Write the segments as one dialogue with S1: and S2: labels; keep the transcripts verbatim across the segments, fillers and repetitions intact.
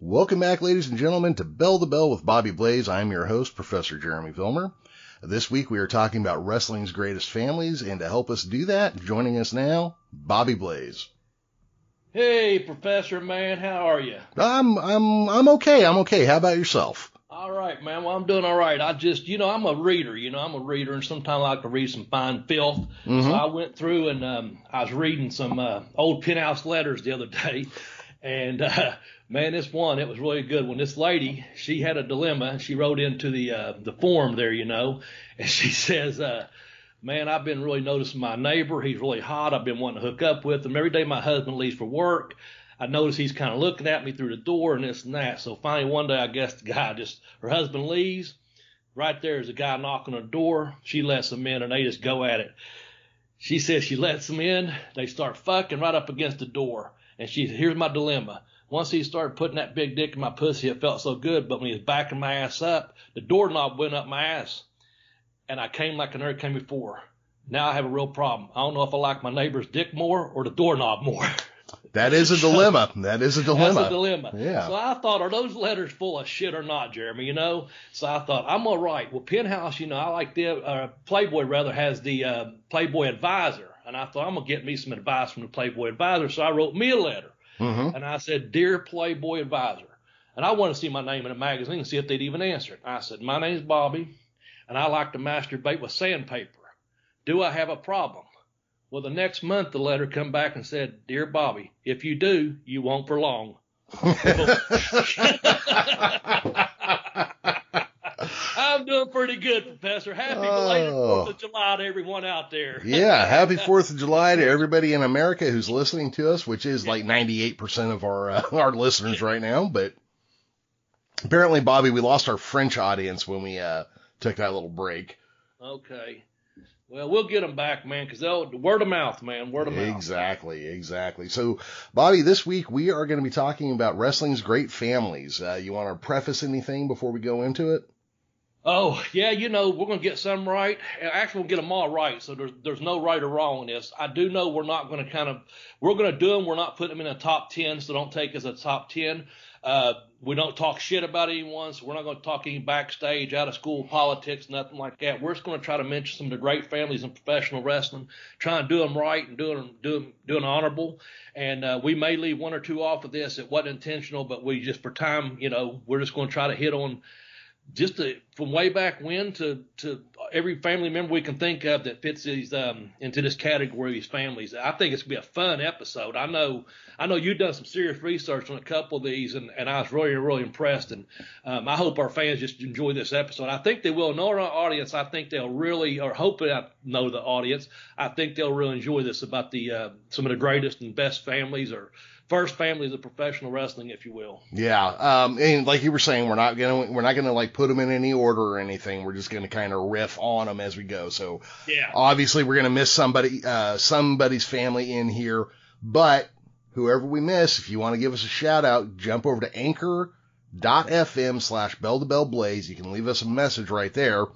S1: Welcome back, ladies and gentlemen, to Bell to Bell with Bobby Blaze. I'm your host, Professor Jeremy Vilmer. This week we are talking about wrestling's greatest families, and to help us do that, joining us now, Bobby Blaze.
S2: Hey, Professor, man, how are you?
S1: I'm I'm I'm okay. I'm okay. How about yourself?
S2: All right, man. Well, I'm doing all right. I just, you know, I'm a reader. You know, I'm a reader, and sometimes I like to read some fine filth. Mm-hmm. So I went through and um, I was reading some uh, old penthouse letters the other day. And, uh, man, this one, it was really good. When this lady, she had a dilemma, and she wrote into the uh, the form there, you know, and she says, uh, man, I've been really noticing my neighbor. He's really hot. I've been wanting to hook up with him. Every day my husband leaves for work, I notice he's kind of looking at me through the door and this and that. So finally one day, I guess the guy just, her husband leaves. Right there is a guy knocking on the door. She lets him in, and they just go at it. She says she lets him in. They start fucking right up against the door. And she said, here's my dilemma. Once he started putting that big dick in my pussy, it felt so good. But when he was backing my ass up, the doorknob went up my ass. And I came like I never came before. Now I have a real problem. I don't know if I like my neighbor's dick more or the doorknob more.
S1: That is a dilemma. That is a dilemma.
S2: That's a dilemma.
S1: Yeah.
S2: So I thought, are those letters full of shit or not, Jeremy? You know? So I thought, I'm going to write. Well, Penthouse, you know, I like the, uh, Playboy rather has the uh, Playboy Advisor. And I thought, I'm going to get me some advice from the Playboy Advisor. So I wrote me a letter. Mm-hmm. And I said, Dear Playboy Advisor. And I want to see my name in a magazine and see if they'd even answer it. I said, my name's Bobby, and I like to masturbate with sandpaper. Do I have a problem? Well, the next month, the letter come back and said, Dear Bobby, if you do, you won't for long. I'm doing pretty good, Professor. Happy belated
S1: oh.
S2: fourth of July to everyone out there.
S1: Yeah, happy fourth of July to everybody in America who's listening to us, which is like ninety-eight percent of our uh, our listeners right now. But apparently, Bobby, we lost our French audience when we uh, took that little break.
S2: Okay. Well, we'll get them back, man, because they'll word of mouth, man, word of mouth.
S1: Exactly, exactly. So, Bobby, this week we are going to be talking about wrestling's great families. Uh, you want to preface anything before we go into it?
S2: Oh, yeah, you know, we're going to get some right. Actually, we'll get them all right, so there's there's no right or wrong in this. I do know we're not going to kind of – we're going to do them. We're not putting them in a top ten, so don't take us a top ten. Uh, we don't talk shit about anyone, so we're not going to talk any backstage, out-of-school politics, nothing like that. We're just going to try to mention some of the great families in professional wrestling, try and do them right and do them, do them, do them honorable. And uh, we may leave one or two off of this. It wasn't intentional, but we just – for time, you know, we're just going to try to hit on – just to, from way back when to, to every family member we can think of that fits these um, into this category of these families. I think it's going to be a fun episode. I know I know you've done some serious research on a couple of these, and, and I was really, really impressed. And um, I hope our fans just enjoy this episode. I think they will. Know our audience. I think they'll really, or hopefully I know the audience, I think they'll really enjoy this about the uh, some of the greatest and best families or first families of professional wrestling, if you will.
S1: Yeah, um, and like you were saying, we're not gonna we're not gonna like put them in any order or anything. We're just gonna kind of riff on them as we go. So
S2: yeah,
S1: obviously we're gonna miss somebody, uh, somebody's family in here, but whoever we miss, if you want to give us a shout out, jump over to anchor.fm slash bell to bell blaze. You can leave us a message right there,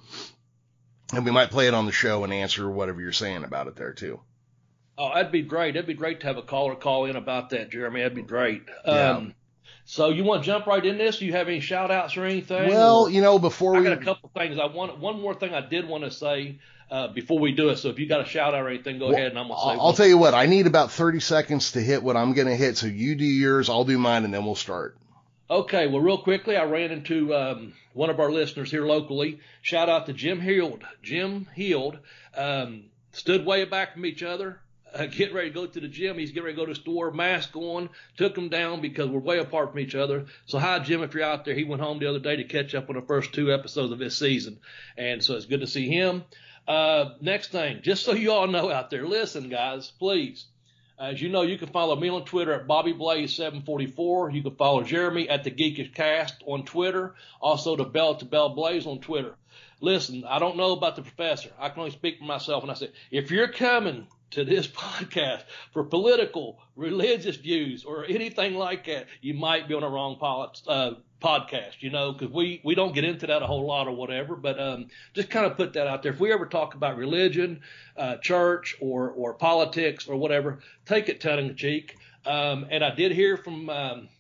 S1: and we might play it on the show and answer whatever you're saying about it there too.
S2: Oh, that'd be great. That'd be great to have a caller call in about that, Jeremy. That'd be great.
S1: Yeah.
S2: Um, so you want to jump right in this? Do you have any shout outs or anything?
S1: Well,
S2: or,
S1: you know, before
S2: I
S1: we...
S2: got a couple things. I want one more thing I did want to say uh, before we do it. So if you got a shout out or anything, go
S1: well,
S2: ahead and I'm going to say
S1: I'll
S2: one.
S1: tell you what, I need about thirty seconds to hit what I'm going to hit. So you do yours, I'll do mine, and then we'll start.
S2: Okay, well, real quickly, I ran into um, one of our listeners here locally. Shout out to Jim Heald. Jim Heald um, stood way back from each other. Uh, getting ready to go to the gym. He's getting ready to go to the store, mask on, took him down because we're way apart from each other. So hi, Jim, if you're out there. He went home the other day to catch up on the first two episodes of this season. And so it's good to see him. Uh, next thing, just so you all know out there, listen, guys, please. As you know, you can follow me on Twitter at Bobby Blaze seven forty-four. You can follow Jeremy at the Geekish Cast on Twitter. Also the Bell to Bell Blaze on Twitter. Listen, I don't know about the professor. I can only speak for myself. And I said, if you're coming to this podcast for political, religious views or anything like that, you might be on a wrong polit- uh, podcast, you know, because we, we don't get into that a whole lot or whatever. But um, just kind of put that out there. If we ever talk about religion, uh, church, or or politics or whatever, take it tongue in cheek. Um, and I did hear from um,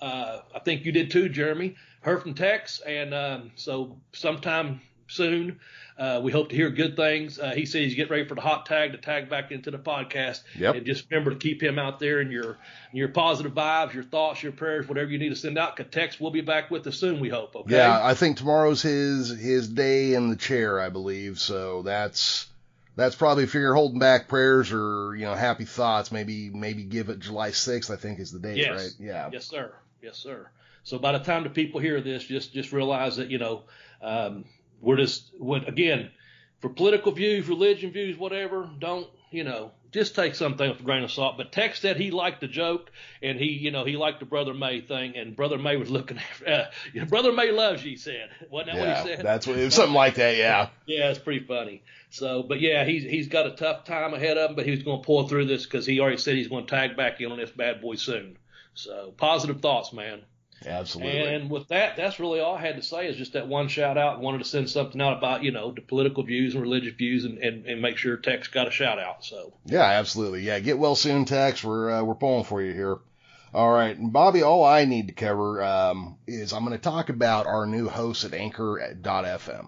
S2: Uh, I think you did too, Jeremy. Heard from Tex, and um, so sometime soon, uh, we hope to hear good things. Uh, he says he's getting ready for the hot tag to tag back into the podcast.
S1: Yep.
S2: And just remember to keep him out there in your your positive vibes, your thoughts, your prayers, whatever you need to send out. Cause Tex will be back with us soon, we hope. Okay.
S1: Yeah, I think tomorrow's his his day in the chair, I believe. So that's that's probably if you're holding back prayers or you know happy thoughts, maybe maybe give it July sixth. I think is the date,
S2: yes.
S1: right? Yeah.
S2: Yes, sir. Yes, sir. So by the time the people hear this, just just realize that you know um, we're just what again for political views, religion views, whatever. Don't you know? Just take something with a grain of salt. But Tex said he liked the joke, and he, you know, he liked the Brother May thing, and Brother May was looking at, uh, you know, Brother May loves you, he said. Wasn't that
S1: yeah,
S2: what he said?
S1: That's what, something like that, yeah.
S2: Yeah, it's pretty funny. So, but yeah, he's he's got a tough time ahead of him, but he's going to pull through this because he already said he's going to tag back in on this bad boy soon. So, positive thoughts, man.
S1: Absolutely.
S2: And with that, that's really all I had to say is just that one shout out. I wanted to send something out about, you know, the political views and religious views and, and, and make sure Tex got a shout out. So
S1: yeah, absolutely. Yeah. Get well soon, Tex. We're, uh, we're pulling for you here. All right. And Bobby, all I need to cover, um, is I'm going to talk about our new host at anchor dot f m.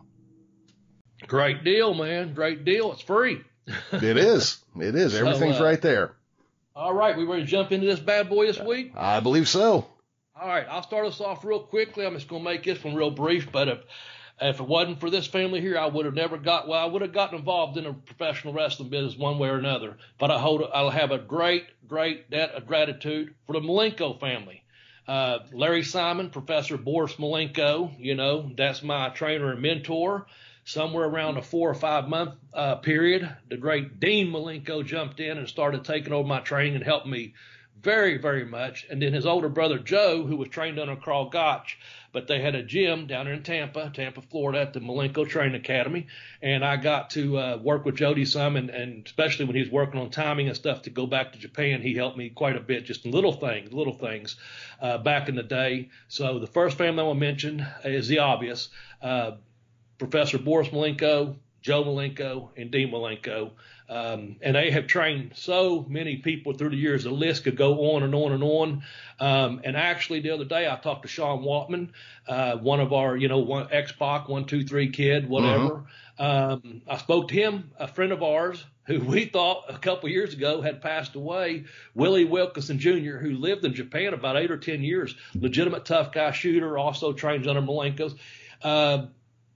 S2: Great deal, man. Great deal. It's free.
S1: It is. It is. Everything's
S2: so, uh,
S1: right there.
S2: All right. We ready to jump into this bad boy this week?
S1: I believe so.
S2: All right, I'll start us off real quickly. I'm just going to make this one real brief, but if if it wasn't for this family here, I would have never got, well, I would have gotten involved in a professional wrestling business one way or another. But I hold, I'll have a great, great debt of gratitude for the Malenko family. Uh, Larry Simon, Professor Boris Malenko, you know, that's my trainer and mentor. Somewhere around a four or five month uh, period, the great Dean Malenko jumped in and started taking over my training and helped me very, very much. And then his older brother, Joe, who was trained under Carl Gotch, but they had a gym down in Tampa, Tampa, Florida at the Malenko Training Academy. And I got to uh, work with Jody some, and, and especially when he was working on timing and stuff to go back to Japan, he helped me quite a bit, just little things, little things uh, back in the day. So the first family I want to mention is the obvious, uh, Professor Boris Malenko, Joe Malenko, and Dean Malenko. Um, and they have trained so many people through the years. The list could go on and on and on. Um, and actually, the other day, I talked to Sean Waltman, uh, one of our, you know, one X-Pac, one, two, three kid, whatever. Mm-hmm. Um, I spoke to him, a friend of ours, who we thought a couple years ago had passed away, Willie Wilkinson Junior, who lived in Japan about eight or ten years, legitimate tough guy shooter, also trains under Malenko's. Uh,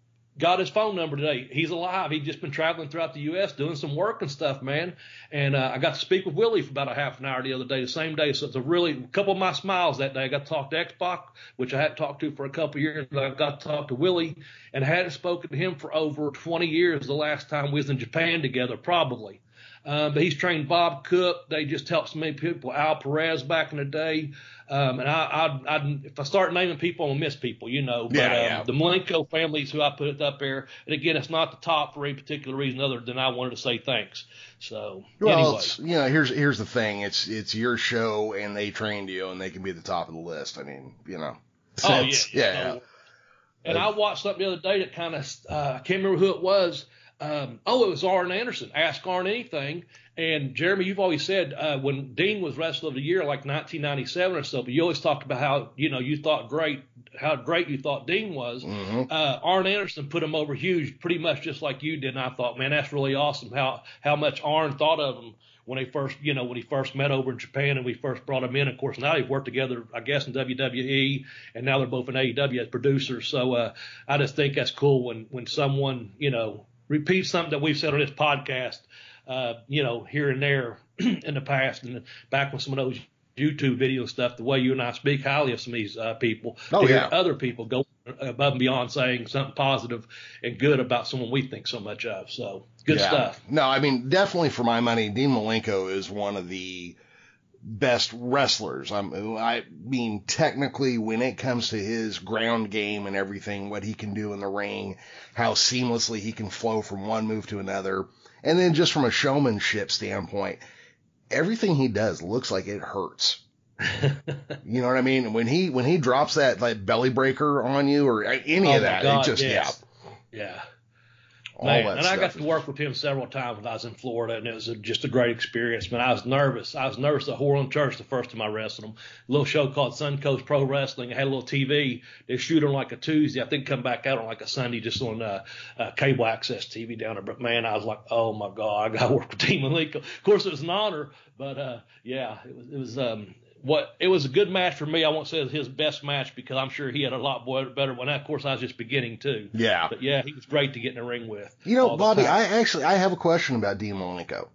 S2: Got his phone number today. He's alive. He's just been traveling throughout the U S doing some work and stuff, man. And uh, I got to speak with Willie for about a half an hour the other day, the same day. So it's a really a couple of my smiles that day. I got to talk to X-Pac, which I hadn't talked to for a couple of years. But I got to talk to Willie and I hadn't spoken to him for over twenty years. The last time we was in Japan together, probably. Um, but he's trained Bob Cook. They just helped so many people. Al Perez back in the day. Um, and I, I, I, if I start naming people, I'm gonna miss people, you know. But
S1: yeah,
S2: um,
S1: yeah.
S2: the Malenko families who I put up there, and again, it's not the top for any particular reason other than I wanted to say thanks. So,
S1: well,
S2: anyway.
S1: it's, you know, here's here's the thing. It's it's your show, and they trained you, and they can be at the top of the list. I mean, you know.
S2: Oh yeah,
S1: yeah.
S2: yeah.
S1: yeah.
S2: And I watched something the other day that kind of, uh, I can't remember who it was. Um, oh, it was Arn Anderson. Ask Arn anything. And Jeremy, you've always said uh, when Dean was Wrestler of the Year, like nineteen ninety-seven or so, but you always talked about how, you know, you thought great, how great you thought Dean was.
S1: Mm-hmm.
S2: Uh, Arn Anderson put him over huge, pretty much just like you did. And I thought, man, that's really awesome how, how much Arn thought of him when they first, you know, when he first met over in Japan and we first brought him in. Of course, now they've worked together, I guess, in W W E, and now they're both in A E W as producers. So uh, I just think that's cool when, when someone, you know, repeats something that we've said on this podcast, uh, you know, here and there in the past and back when some of those YouTube video stuff, the way you and I speak highly of some of these uh, people,
S1: oh,
S2: to hear
S1: yeah.
S2: other people go above and beyond saying something positive and good about someone we think so much of. So good
S1: yeah.
S2: stuff.
S1: No, I mean, definitely for my money, Dean Malenko is one of the best wrestlers. I'm, I mean, technically, when it comes to his ground game and everything, what he can do in the ring, how seamlessly he can flow from one move to another, and then just from a showmanship standpoint, everything he does looks like it hurts. You know what I mean? When he when he drops that like belly breaker on you or any
S2: oh
S1: of that,
S2: God,
S1: it just
S2: yes.
S1: yeah,
S2: yeah.
S1: all
S2: Man,
S1: that
S2: and
S1: stuff.
S2: I got to work with him several times when I was in Florida, and it was a, just a great experience. Man, I was nervous. I was nervous at Horland Church the first time I wrestled him. A little show called Suncoast Pro Wrestling. I had a little T V. They shoot on like a Tuesday. I think come back out on like a Sunday, just on uh, uh, cable access T V down there. But man, I was like, oh my God, I got to work with Dean Malenko. Of course, it was an honor, but uh, yeah, it was. It was um, What it was a good match for me. I won't say it was his best match because I'm sure he had a lot better one. Of course, I was just beginning too.
S1: Yeah,
S2: but yeah, he was great to get in the ring with.
S1: You know, Bobby, I actually I have a question about Dean Malenko.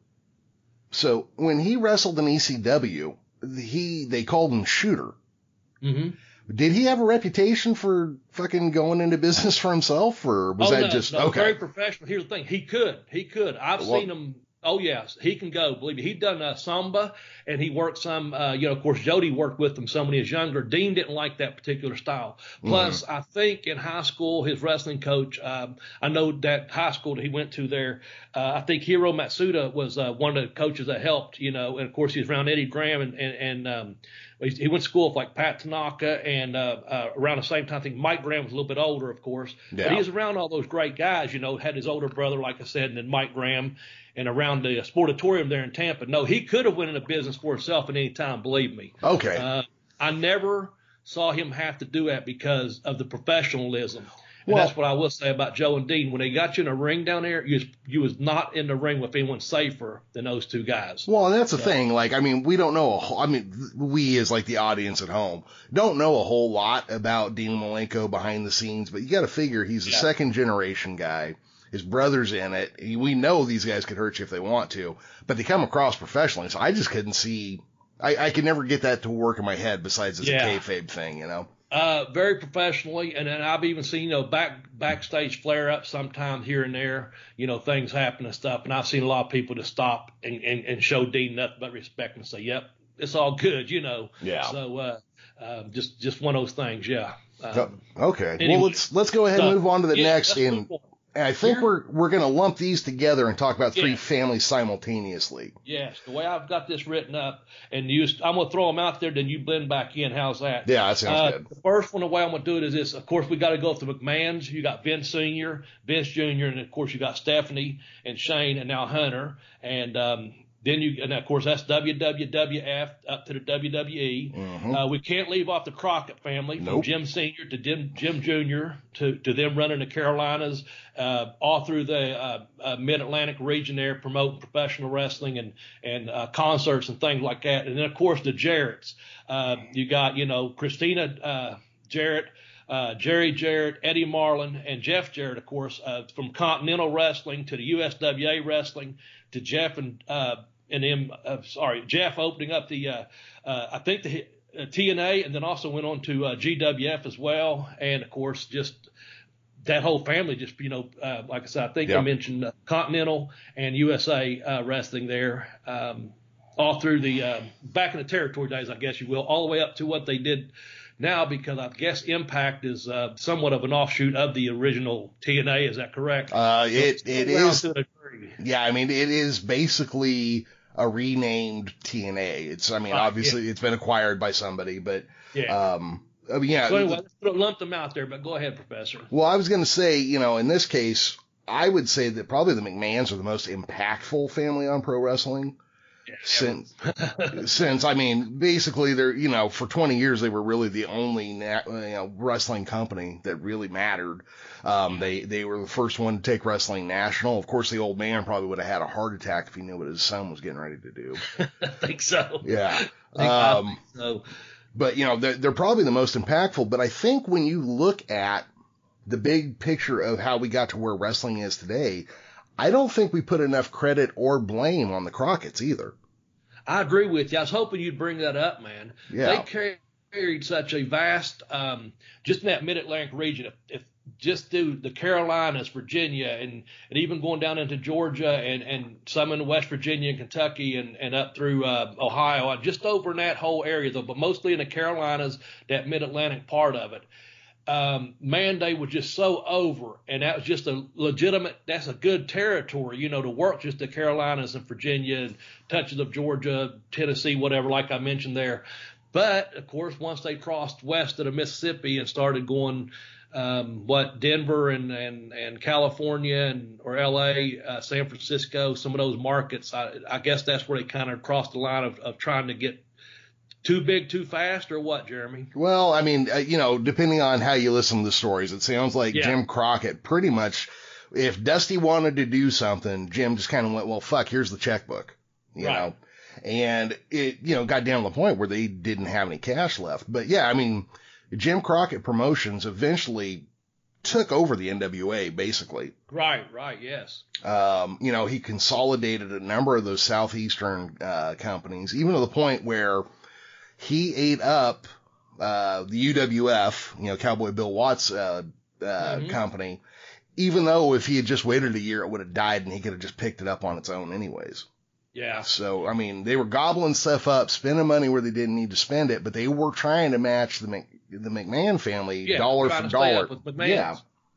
S1: So when he wrestled in E C W, he they called him Shooter.
S2: Mm-hmm.
S1: Did he have a reputation for fucking going into business for himself, or was
S2: oh,
S1: that
S2: no,
S1: just
S2: no,
S1: okay?
S2: Very professional. Here's the thing: he could, he could. I've
S1: well,
S2: seen him. Oh yes, he can go. Believe me, he'd done uh, Samba, and he worked some. Uh, you know, of course, Jody worked with him some when he was younger. Dean didn't like that particular style. Plus, mm-hmm. I think in high school, his wrestling coach. Um, I know that high school that he went to there. Uh, I think Hiro Matsuda was uh, one of the coaches that helped. You know, and of course, he was around Eddie Graham, and and, and um, he went to school with like Pat Tanaka, and uh, uh, around the same time, I think Mike Graham was a little bit older, of course. Yeah. But he was around all those great guys. You know, had his older brother, like I said, and then Mike Graham. And around the sportatorium there in Tampa. No, he could have went into business for himself at any time, believe me.
S1: Okay.
S2: Uh, I never saw him have to do that because of the professionalism. And
S1: well,
S2: that's what I will say about Joe and Dean. When they got you in a ring down there, you was, you was not in the ring with anyone safer than those two guys.
S1: Well, and that's the so. thing. Like, I mean, we don't know. A whole, I mean, we as like the audience at home don't know a whole lot about Dean Malenko behind the scenes, but you got to figure he's a yeah. second generation guy. His brother's in it. We know these guys could hurt you if they want to, but they come across professionally. So I just couldn't see. I, I could never get that to work in my head. Besides, it's yeah. a kayfabe thing, you know.
S2: Uh, very professionally, and then I've even seen you know back backstage flare ups sometimes here and there. You know, things happen and stuff, and I've seen a lot of people to stop and, and, and show Dean nothing but respect and say, "Yep, it's all good," you know.
S1: Yeah.
S2: So uh, uh, just just one of those things, yeah. Um,
S1: okay.
S2: Anyway,
S1: well, let's let's go ahead and
S2: so,
S1: move on to the
S2: yeah,
S1: next in. And I think
S2: Here,
S1: we're we're going to lump these together and talk about three
S2: yeah.
S1: families simultaneously.
S2: Yes, the way I've got this written up, and you, I'm going to throw them out there, then you blend back in. How's that?
S1: Yeah, that sounds
S2: uh,
S1: good.
S2: The first one, the way I'm going to do it is this. Of course, we got to go with the McMahons. You got Vince Senior, Vince Junior, and of course you got Stephanie and Shane, and now Hunter, and um, then you, and of course that's W W F up to the W W E.
S1: Mm-hmm.
S2: Uh, we can't leave off the Crockett family, from
S1: nope.
S2: Jim Senior to Jim, Jim Junior to, to them running the Carolinas, uh, all through the uh, uh, Mid-Atlantic region there, promoting professional wrestling and and uh, concerts and things like that. And then of course the Jarretts. Uh, you got you know Christina uh, Jarrett. Uh, Jerry Jarrett, Eddie Marlin, and Jeff Jarrett, of course, uh, from Continental Wrestling to the U S W A Wrestling to Jeff and uh, and him. Uh, sorry, Jeff opening up the uh, uh, I think the uh, T N A, and then also went on to uh, G W F as well, and of course just that whole family. Just you know, uh, like I said, I think
S1: yep.
S2: I mentioned uh, Continental and U S A uh, Wrestling there. Um, all through the uh, back in the territory days, I guess you will, all the way up to what they did now, because I guess Impact is uh, somewhat of an offshoot of the original T N A. Is that correct?
S1: Uh, it
S2: so
S1: it is. Yeah, I mean, it is basically a renamed T N A. It's, I mean, uh, obviously yeah. it's been acquired by somebody, but
S2: yeah.
S1: Um, I mean, yeah.
S2: So anyway, let's lump them out there. But go ahead, Professor.
S1: Well, I was going to say, you know, in this case, I would say that probably the McMahons are the most impactful family on pro wrestling.
S2: Yeah,
S1: since, since, I mean, basically they're, you know, for twenty years, they were really the only, na- you know, wrestling company that really mattered. Um, they, they were the first one to take wrestling national. Of course, the old man probably would have had a heart attack if he knew what his son was getting ready to do.
S2: I think so.
S1: Yeah.
S2: I think,
S1: um,
S2: I think so.
S1: But, you know, they're, they're probably the most impactful. But I think when you look at the big picture of how we got to where wrestling is today, I don't think we put enough credit or blame on the Crockett's either.
S2: I agree with you. I was hoping you'd bring that up, man.
S1: Yeah.
S2: They carried such a vast, um, just in that Mid-Atlantic region, if, if just through the Carolinas, Virginia, and, and even going down into Georgia and, and some in West Virginia and Kentucky and, and up through uh, Ohio, just over in that whole area, though, but mostly in the Carolinas, that Mid-Atlantic part of it. Um, man, they were just so over, and that was just a legitimate, that's a good territory, you know, to work just the Carolinas and Virginia and touches of Georgia, Tennessee, whatever, like I mentioned there. But of course, once they crossed west of the Mississippi and started going, um, what Denver and, and, and California and or L A, uh, San Francisco, some of those markets, I, I guess that's where they kind of crossed the line of, of trying to get too big too fast, or what, Jeremy?
S1: Well, I mean, uh, you know, depending on how you listen to the stories, it sounds like
S2: Yeah.
S1: Jim Crockett pretty much, if Dusty wanted to do something, Jim just kind of went, well, fuck, here's the checkbook, you
S2: Right.
S1: know, and it, you know, got down to the point where they didn't have any cash left. But yeah, I mean, Jim Crockett Promotions eventually took over the N W A, basically.
S2: Right, right, yes.
S1: Um, you know, he consolidated a number of those Southeastern uh, companies, even to the point where he ate up uh, the U W F, you know, Cowboy Bill Watts uh, uh,
S2: Mhm.
S1: company, even though if he had just waited a year, it would have died and he could have just picked it up on its own anyways.
S2: Yeah.
S1: So, I mean, they were gobbling stuff up, spending money where they didn't need to spend it, but they were trying to match the Mc, the McMahon family
S2: Yeah,
S1: dollar
S2: trying
S1: for
S2: to stay
S1: dollar.
S2: up with McMahon's.
S1: Yeah.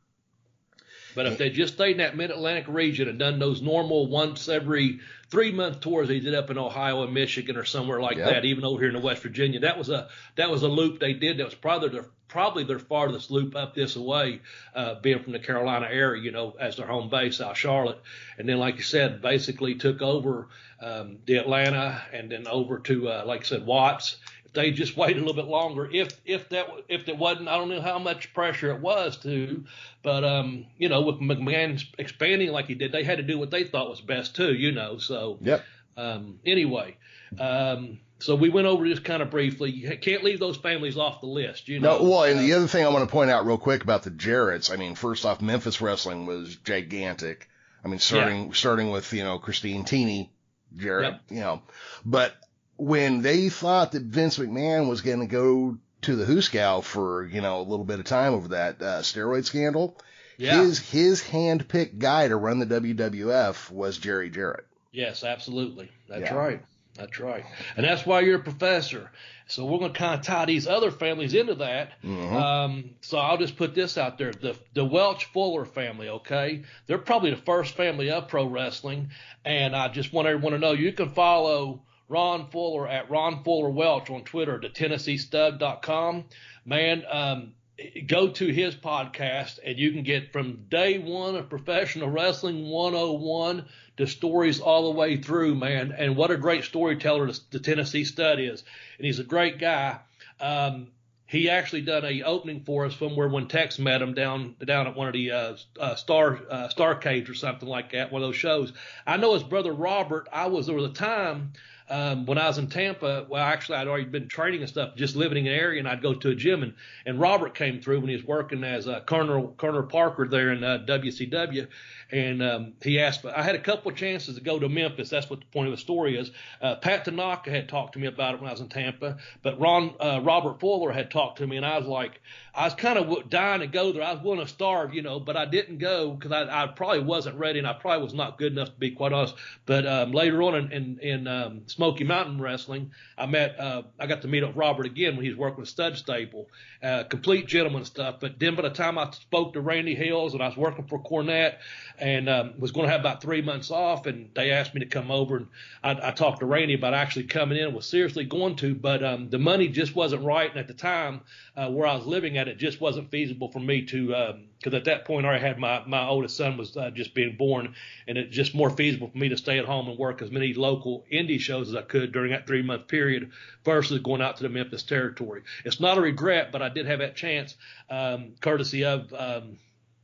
S2: But if they just stayed in that Mid-Atlantic region and done those normal once every three month tours they did up in Ohio and Michigan or somewhere like
S1: Yep.
S2: that, even over here in West Virginia, that was a that was a loop they did. That was probably their probably their farthest loop up this away, uh, being from the Carolina area, you know, as their home base, South Charlotte. And then, like you said, basically took over um, the Atlanta and then over to, uh, like I said, Watts. They just waited a little bit longer. If if that if there wasn't, I don't know how much pressure it was to, but um, you know, with McMahon expanding like he did, they had to do what they thought was best too, you know. So
S1: Yep.
S2: um, anyway, um, so we went over this kind of briefly. You can't leave those families off the list, you know.
S1: No, well, and
S2: Uh,
S1: the other thing I want to point out real quick about the Jarretts, I mean, first off, Memphis wrestling was gigantic. I mean, starting starting with, you know, Christine Teeny Jarrett,
S2: Yep.
S1: you know, but when they thought that Vince McMahon was going to go to the Hooskow for, you know, a little bit of time over that uh, steroid scandal,
S2: yeah.
S1: his his hand-picked guy to run the W W F was Jerry Jarrett.
S2: Yes, absolutely. That's
S1: Yeah.
S2: right. That's right. And that's why you're a professor. So we're going to kind of tie these other families into that.
S1: Mhm.
S2: Um, so I'll just put this out there. The the Welch Fuller family, okay? They're probably the first family of pro wrestling. And I just want everyone to know you can follow Ron Fuller at Ron Fuller Welch on Twitter, the Tennessee Stud dot com. Man, um, go to his podcast and you can get from day one of Professional Wrestling one oh one to stories all the way through, man. And what a great storyteller the Tennessee Stud is. And he's a great guy. Um, he actually done a opening for us from where when Tex met him down down at one of the uh, uh, Star uh, Starcades or something like that, one of those shows. I know his brother Robert. I was there was a time um, when I was in Tampa. Well, actually, I'd already been training and stuff, just living in an area, and I'd go to a gym, and, and Robert came through when he was working as uh, Colonel Colonel Parker there in uh, W C W. And um, he asked, I had a couple of chances to go to Memphis. That's what the point of the story is. Uh, Pat Tanaka had talked to me about it when I was in Tampa, but Ron uh, Robert Fuller had talked to me, and I was like, I was kind of dying to go there. I was willing to starve, you know, but I didn't go because I, I probably wasn't ready, and I probably was not good enough to be quite honest. But um, later on in, in, in um, Smoky Mountain Wrestling, I met, uh, I got to meet up with Robert again when he was working with Stud Stable, uh, complete gentleman stuff. But then by the time I spoke to Randy Hills and I was working for Cornette, and um, was going to have about three months off, and they asked me to come over, and I, I talked to Randy about actually coming in, was seriously going to, but um, the money just wasn't right, and at the time uh, where I was living at, it just wasn't feasible for me to, because um, at that point I already had my, my oldest son was uh, just being born, and it just more feasible for me to stay at home and work as many local indie shows as I could during that three-month period versus going out to the Memphis territory. It's not a regret, but I did have that chance, um, courtesy of um,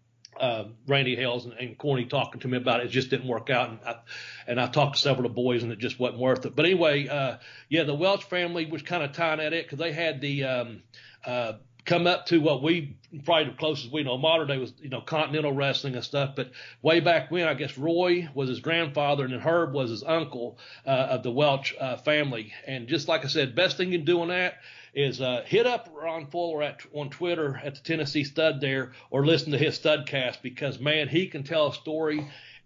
S2: Uh, Randy Hales and, and Corny talking to me about it. It just didn't work out. And I, and I talked to several of the boys and it just wasn't worth it. But anyway, uh, yeah, the Welch family was kind of tying at it because they had the, um, uh, come up to what we probably the closest we know modern day was, you know, continental wrestling and stuff. But way back when, I guess Roy was his grandfather and then Herb was his uncle, uh, of the Welch, uh, family. And just like I said, best thing you can do on that is uh, hit up Ron Fuller at, on Twitter at the Tennessee Stud there, or listen to his Studcast because, man, he can tell a story.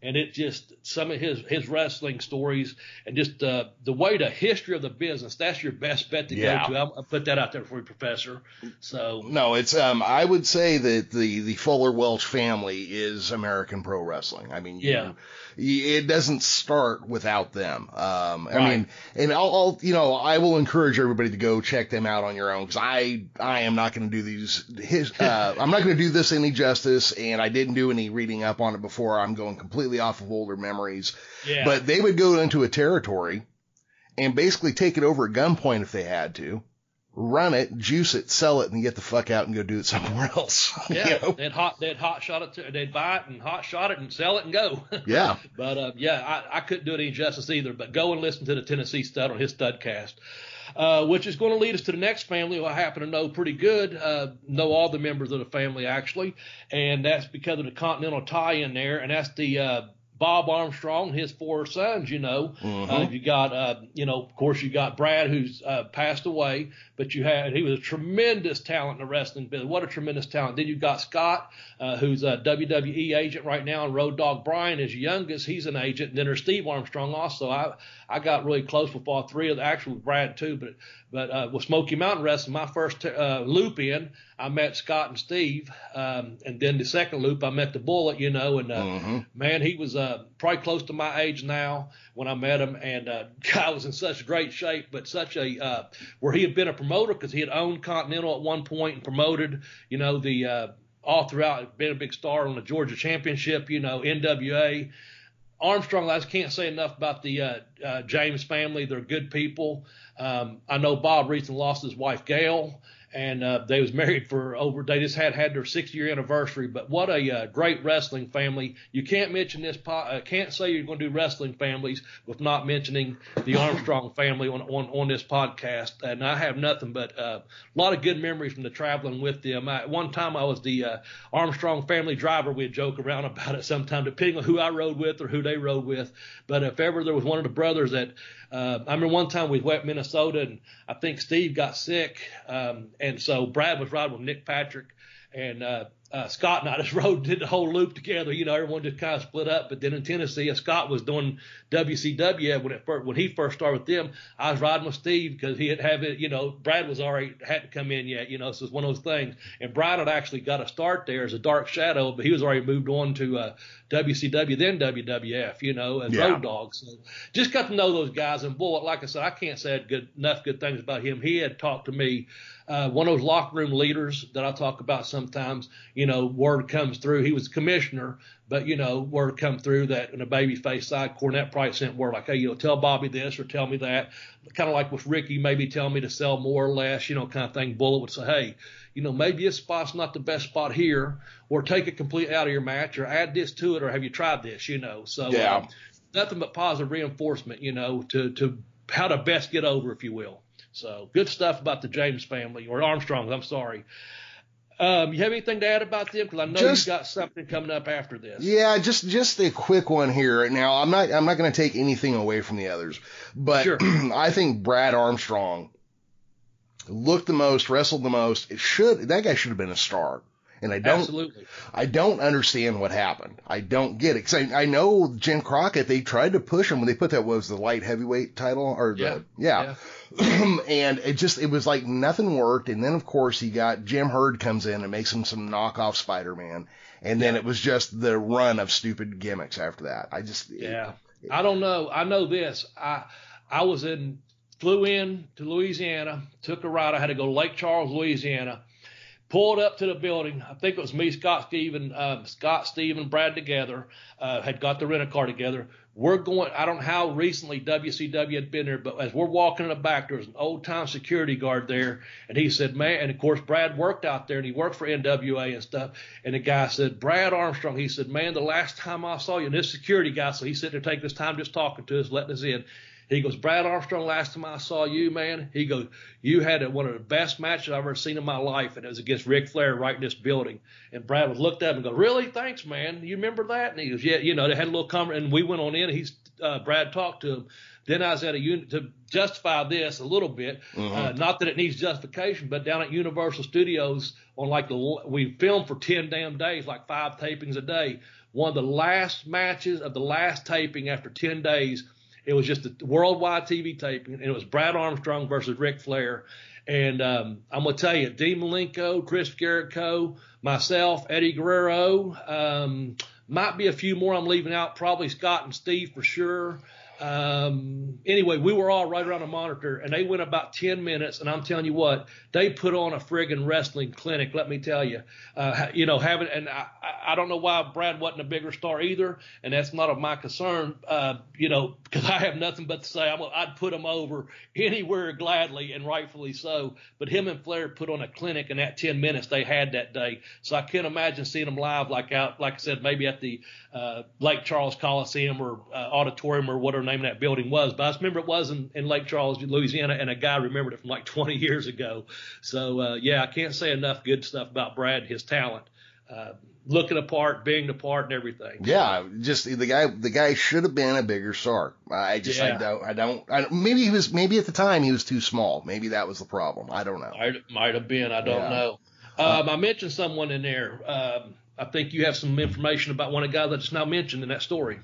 S2: and it just some of his his wrestling stories and just uh, the way the history of the business. That's your best bet to
S1: Yeah.
S2: go to. I'll, I'll put that out there for you, Professor. So
S1: No, it's um I would say that the the Fuller Welch family is American pro wrestling. I mean, you,
S2: Yeah.
S1: you- it doesn't start without them. Um, I
S2: Right.
S1: mean, and I'll, I'll you know I will encourage everybody to go check them out on your own, because I I am not going to do these his uh I'm not going to do this any justice, and I didn't do any reading up on it before. I'm going completely off of older memories.
S2: yeah,
S1: But they would go into a territory and basically take it over at gunpoint if they had to, run it, juice it, sell it, and get the fuck out and go do it somewhere else.
S2: yeah,
S1: You know?
S2: they'd hot they'd hot shot it. To, they'd buy it and hot shot it and sell it and go.
S1: Yeah.
S2: But uh, yeah, I, I couldn't do it any justice either. But go and listen to the Tennessee Stud on his Studcast, uh, which is going to lead us to the next family who I happen to know pretty good, uh, know all the members of the family actually, and that's because of the Continental tie in there, and that's the uh, Bob Armstrong and his four sons. You know,
S1: Mhm.
S2: uh, you got uh, you know, of course you got Brad, who's uh, passed away, but you had he was a tremendous talent in the wrestling business. What a tremendous talent. Then you got Scott, uh, who's a W W E agent right now, and Road Dogg Brian is youngest. He's an agent. And then there's Steve Armstrong also. I I got really close with all three of the actual Brad too, but but uh, with Smoky Mountain Wrestling, my first uh, loop in, I met Scott and Steve, um, and then the second loop I met the Bullet, you know, and uh,
S1: Mhm.
S2: man, he was uh, probably close to my age now when I met him, and uh, guy was in such great shape, but such a uh, where he had been a promoter because he had owned Continental at one point and promoted, you know, the uh, all throughout, been a big star on the Georgia Championship, you know, N W A. Armstrong, I just can't say enough about the uh, uh, James family. They're good people. Um, I know Bob recently lost his wife, Gail, and uh, they was married for over, they just had had their six-year anniversary. But what a uh, great wrestling family. You can't mention this, po- uh, can't say you're going to do wrestling families with not mentioning the Armstrong family on, on, on this podcast. And I have nothing but uh, a lot of good memories from the traveling with them. I, one time I was the uh, Armstrong family driver. We'd joke around about it sometime, depending on who I rode with or who they rode with. But if ever there was one of the brothers that, uh, I remember one time we went to Minnesota, and I think Steve got sick. Um, and so Brad was riding with Nick Patrick, and uh, uh, Scott and I just rode, did the whole loop together. You know, everyone just kind of split up. But then in Tennessee, as Scott was doing W C W when it first, when he first started with them, I was riding with Steve because he had have it. You know, Brad was already hadn't come in yet. You know, so it's one of those things. And Brad had actually got a start there as a Dark Shadow, but he was already moved on to uh, W C W, then W W F. You know, as
S1: Yeah.
S2: Road Dogg. So just got to know those guys. And Bullet, like I said, I can't say good, enough good things about him. He had talked to me. Uh, one of those locker room leaders that I talk about sometimes, you know, word comes through. He was commissioner, but, you know, word come through that in a babyface side, Cornette probably sent word like, hey, you know, tell Bobby this or tell me that. Kind of like with Ricky, maybe tell me to sell more or less, you know, kind of thing. Bullet would say, hey, you know, maybe this spot's not the best spot here, or take it completely out of your match, or add this to it, or have you tried this, you know. So
S1: Yeah.
S2: uh, nothing but positive reinforcement, you know, to, to how to best get over, if you will. So good stuff about the James family, or Armstrongs, I'm sorry. Um, you have anything to add about them? Because I know
S1: Just-
S2: you got something coming up after this.
S1: Yeah, just just a quick one here. Now, I'm not I'm not going to take anything away from the others, but
S2: Sure.
S1: I think Brad Armstrong looked the most, wrestled the most. It should that guy should have been a star, and I don't
S2: Absolutely.
S1: I don't understand what happened. I don't get it. 'Cause I, I know Jim Crockett, they tried to push him when they put that, what was the light heavyweight title, or the yeah. And it just, it was like nothing worked. And then of course he got Jim Herd comes in and makes him some knockoff Spider-Man. And then
S2: Yeah.
S1: it was just the run of stupid gimmicks after that. I just,
S2: Yeah. I don't know. I know this. I I was in, flew in to Louisiana, took a ride. I had to go to Lake Charles, Louisiana. Pulled up to the building. I think it was me, Scott, Steven, um, Scott, Steven, Brad together, uh, had got the rental car together. We're going, I don't know how recently W C W had been there, but as we're walking in the back, there was an old time security guard there. And he said, man, and of course, Brad worked out there and he worked for N W A and stuff. And the guy said, Brad Armstrong, he said, man, the last time I saw you, and this security guy, so he's sitting there taking his time just talking to us, letting us in. He goes, Brad Armstrong, last time I saw you, man, he goes, you had a, one of the best matches I've ever seen in my life, and it was against Ric Flair right in this building. And Brad was looked up and go, really? Thanks, man. You remember that? And he goes, yeah, you know, they had a little comment, and we went on in. He's uh, Brad talked to him. Then I was at a unit to justify this a little bit.
S1: Mhm.
S2: Uh, not that it needs justification, but down at Universal Studios on like the we filmed for ten damn days, like five tapings a day. one of the last matches of the last taping after ten days. It was just a worldwide T V taping, and it was Brad Armstrong versus Ric Flair. And um, I'm going to tell you, Dean Malenko, Chris Jericho, myself, Eddie Guerrero, um, might be a few more I'm leaving out, probably Scott and Steve for sure. Um, anyway, we were all right around the monitor, and they went about ten minutes, and I'm telling you what, they put on a friggin' wrestling clinic, let me tell you. Uh, you know, having, and I, I don't know why Brad wasn't a bigger star either, and that's not of my concern, uh, you know, because I have nothing but to say. I'm, I'd put him over anywhere gladly, and rightfully so, but him and Flair put on a clinic in that ten minutes they had that day, so I can't imagine seeing them live like out, like I said, maybe at the uh, Lake Charles Coliseum or uh, Auditorium or whatever name of that building was, but I just remember it was in, in Lake Charles, Louisiana, and a guy remembered it from like twenty years ago. So uh, yeah, I can't say enough good stuff about Brad, his talent, uh, looking apart, being the part, and everything.
S1: Yeah, just the guy. The guy should have been a bigger star. I just,
S2: Yeah.
S1: I don't, I don't. I don't maybe he was. Maybe at the time he was too small. Maybe that was the problem. I don't know.
S2: Might, might have been. I don't
S1: Yeah.
S2: know. Um, I mentioned someone in there. Um, I think you have some information about one of the guys that's now mentioned in that story.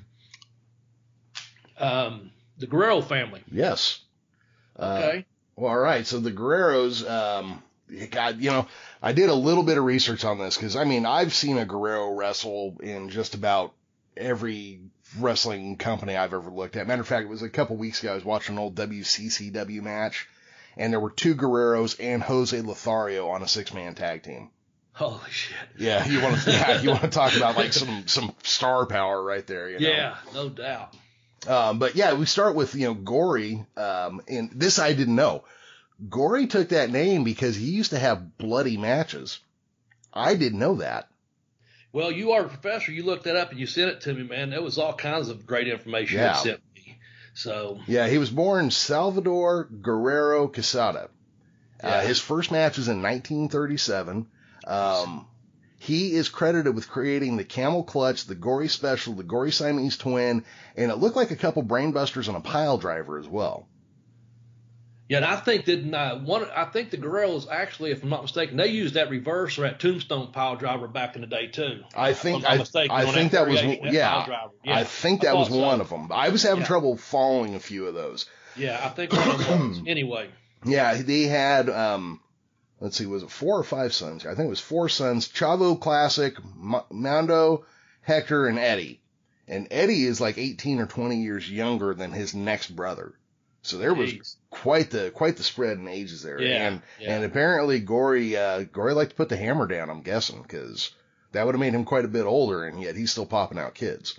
S2: Um, the Guerrero family.
S1: Yes.
S2: Okay.
S1: Uh, well, all right. So the Guerreros. Um, God, you know, I did a little bit of research on this because I mean I've seen a Guerrero wrestle in just about every wrestling company I've ever looked at. Matter of fact, it was a couple weeks ago I was watching an old W C C W match, and there were two Guerreros and Jose Lothario on a six-man tag team.
S2: Holy shit.
S1: Yeah, you want to yeah, you want to talk about like some some star power right there. You know?
S2: Yeah, no doubt.
S1: Um, but yeah, we start with you know Gory, um, and this I didn't know. Gory took that name because he used to have bloody matches. I didn't know that.
S2: Well, you are a professor. You looked that up and you sent it to me, man. There was all kinds of great information
S1: Yeah.
S2: you sent me. So
S1: Yeah, he was born Salvador Guerrero Quesada. Uh,
S2: Yeah.
S1: his first match was in nineteen thirty-seven. Um, he is credited with creating the Camel Clutch, the Gory Special, the Gory Siamese Twin, and it looked like a couple Brainbusters and a pile driver as well.
S2: yeah, and I think that uh, one. I think the Guerreros actually, if I'm not mistaken, they used that reverse or that Tombstone pile driver back in the day too.
S1: I
S2: If
S1: think
S2: I'm not
S1: I,
S2: mistaken,
S1: I
S2: on
S1: think that was
S2: variation, that
S1: yeah,
S2: pile driver. yeah.
S1: I think
S2: I
S1: that was
S2: thought so.
S1: one of them. I was having
S2: Yeah.
S1: trouble following a few of those.
S2: Yeah, I think one of them was. Anyway,
S1: Yeah, they had, um, let's see, was it four or five sons? I think it was four sons. Chavo Classic, M- Mando, Hector, and Eddie. And Eddie is like eighteen or twenty years younger than his next brother. So there was
S2: Jeez.
S1: quite the quite the spread in ages there.
S2: Yeah,
S1: and
S2: yeah.
S1: and apparently Gory uh, Gory liked to put the hammer down. I'm guessing because that would have made him quite a bit older, and yet he's still popping out kids.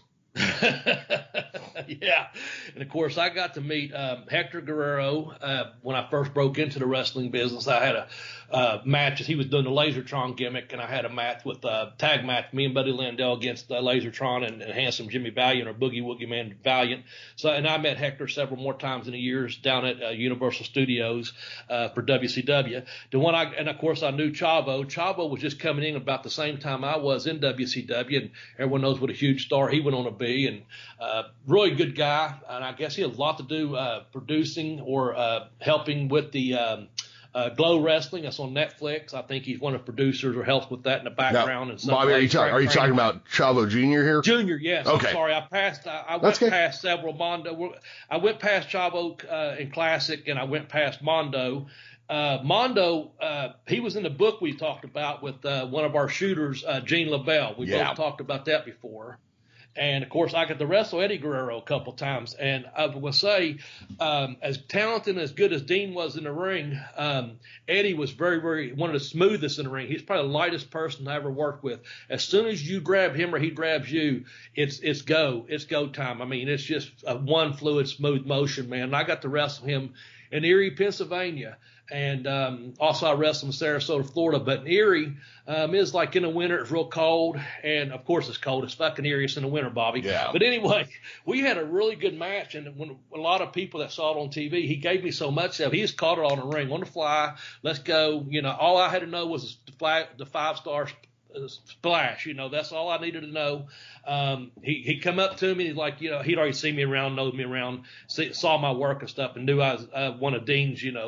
S2: yeah, and of course I got to meet um, Hector Guerrero uh, when I first broke into the wrestling business. I had a uh, match. He was doing the Lasertron gimmick, and I had a match with uh, tag match, me and Buddy Landell against uh, Lasertron and, and handsome Jimmy Valiant or Boogie Woogie Man Valiant. So, and I met Hector several more times in the years down at uh, Universal Studios uh, for W C W. The one I, and of course I knew Chavo. Chavo was just coming in about the same time I was in W C W, and everyone knows what a huge star he went on to be, and uh, really good guy. And I guess he had a lot to do uh, producing or uh, helping with the um, uh, Glow Wrestling. That's on Netflix. I think he's one of the producers or helps with that in the background.
S1: Now,
S2: and some
S1: Bobby, are you, talk, are you talking about Chavo Junior here?
S2: Junior, yes.
S1: Okay.
S2: I'm sorry. I passed. I, I
S1: That's
S2: went
S1: okay.
S2: past several Mondo. I went past Chavo uh, in Classic, and I went past Mondo. Uh, Mondo, uh, he was in the book we talked about with uh, one of our shooters, uh, Gene LaBelle. We
S1: Yeah.
S2: both talked about that before. And, of course, I got to wrestle Eddie Guerrero a couple times. And I will say, um, as talented and as good as Dean was in the ring, um, Eddie was very, very one of the smoothest in the ring. He's probably the lightest person I ever worked with. As soon as you grab him or he grabs you, it's it's go. It's go time. I mean, it's just a one fluid, smooth motion, man. And I got to wrestle him in Erie, Pennsylvania. And um, also I wrestled in Sarasota, Florida. But in Erie, um, it's like in the winter, it's real cold. And, of course, it's cold. It's fucking Erie. It's in the winter, Bobby.
S1: Yeah.
S2: But anyway, we had a really good match. And when a lot of people that saw it on T V, he gave me so much of it. He just caught it on the ring, on the fly. Let's go. You know, all I had to know was the, flag, the five-star splash. You know, that's all I needed to know. Um, he, he come up to me. He's like, you know, he'd already seen me around, knowed me around, see, saw my work and stuff, and knew I was uh, one of Dean's, you know,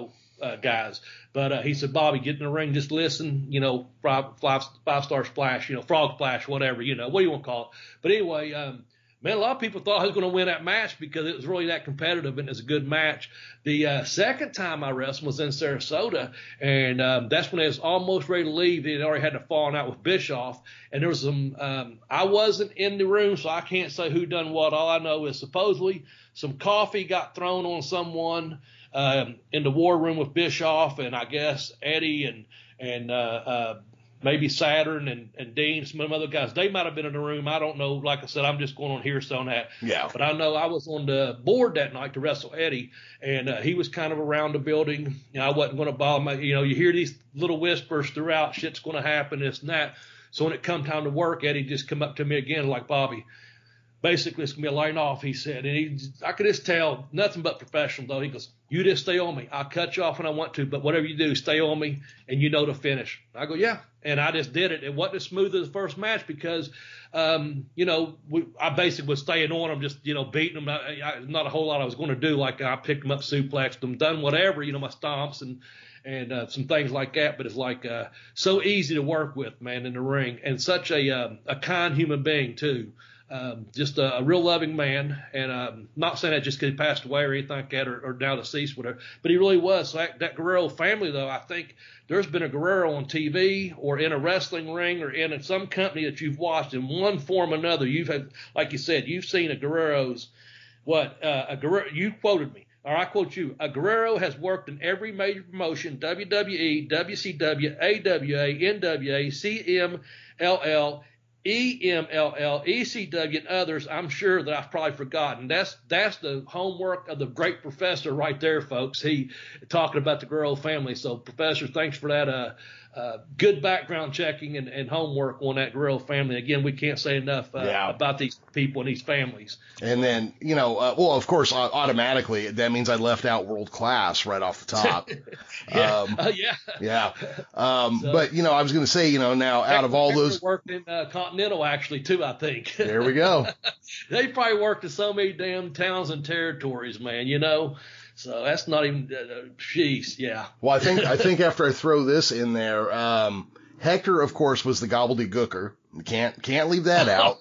S2: uh, guys. But uh, he said, Bobby, get in the ring, just listen, you know, five, five, five star splash, you know, frog splash, whatever, you know, what do you want to call it? But anyway, um, man, a lot of people thought I was going to win that match because it was really that competitive and it's a good match. The uh, second time I wrestled was in Sarasota, and um, that's when I was almost ready to leave. They'd already had a falling out with Bischoff, and there was some um, – I wasn't in the room, so I can't say who done what. All I know is supposedly some coffee got thrown on someone um, in the war room with Bischoff, and I guess Eddie and, and uh, uh, – maybe Saturn and, and Dean, some other guys, they might have been in the room. I don't know. Like I said, I'm just going on hearsay on that.
S1: Yeah.
S2: But I know I was on the board that night to wrestle Eddie, and uh, he was kind of around the building. You know, I wasn't going to bother my, you know, you hear these little whispers throughout, shit's going to happen, this and that. So when it come time to work, Eddie just come up to me again like, Bobby, basically it's going to be a line off, he said. And he, I could just tell, nothing but professional, though. He goes, you just stay on me. I'll cut you off when I want to, but whatever you do, stay on me, and you know the finish. I go, yeah. And I just did it. It wasn't as smooth as the first match because, um, you know, we, I basically was staying on them, just, you know, beating them. I, I, not a whole lot I was going to do. Like I picked them up, suplexed them, done whatever, you know, my stomps and and uh, some things like that. But it's like uh, so easy to work with, man, in the ring, and such a uh, a kind human being too. Um, just a, a real loving man, and um, not saying that just because he passed away or anything like that, or, or now deceased, whatever. But he really was. So that, that Guerrero family, though, I think there's been a Guerrero on T V or in a wrestling ring or in some company that you've watched in one form or another. You've had, like you said, you've seen a Guerrero's. What uh, a Guerrero? You quoted me. Or I quote you, a Guerrero has worked in every major promotion, W W E, W C W, A W A, N W A, C M L L, E M L L, E C W, and others. I'm sure that I've probably forgotten. That's that's the homework of the great professor right there, folks. He talking about the Guerrero family. So, Professor, thanks for that uh, uh, good background checking and, and homework on that Guerrero family. Again, we can't say enough uh,
S1: yeah.
S2: about these people and these families.
S1: And then, you know, uh, well, of course, uh, automatically, that means I left out World Class right off the top.
S2: yeah.
S1: Um,
S2: Uh, yeah.
S1: yeah. Um,
S2: So-
S1: but, you know, I was going to say, you know, now out of all those,
S2: worked in uh, Continental actually too, I think.
S1: there we go.
S2: They probably worked in so many damn towns and territories, man. You know, so that's not even. Uh, jeez, yeah.
S1: Well, I think I think after I throw this in there, um, Hector, of course, was the gobbledygooker. Can't can't leave that out.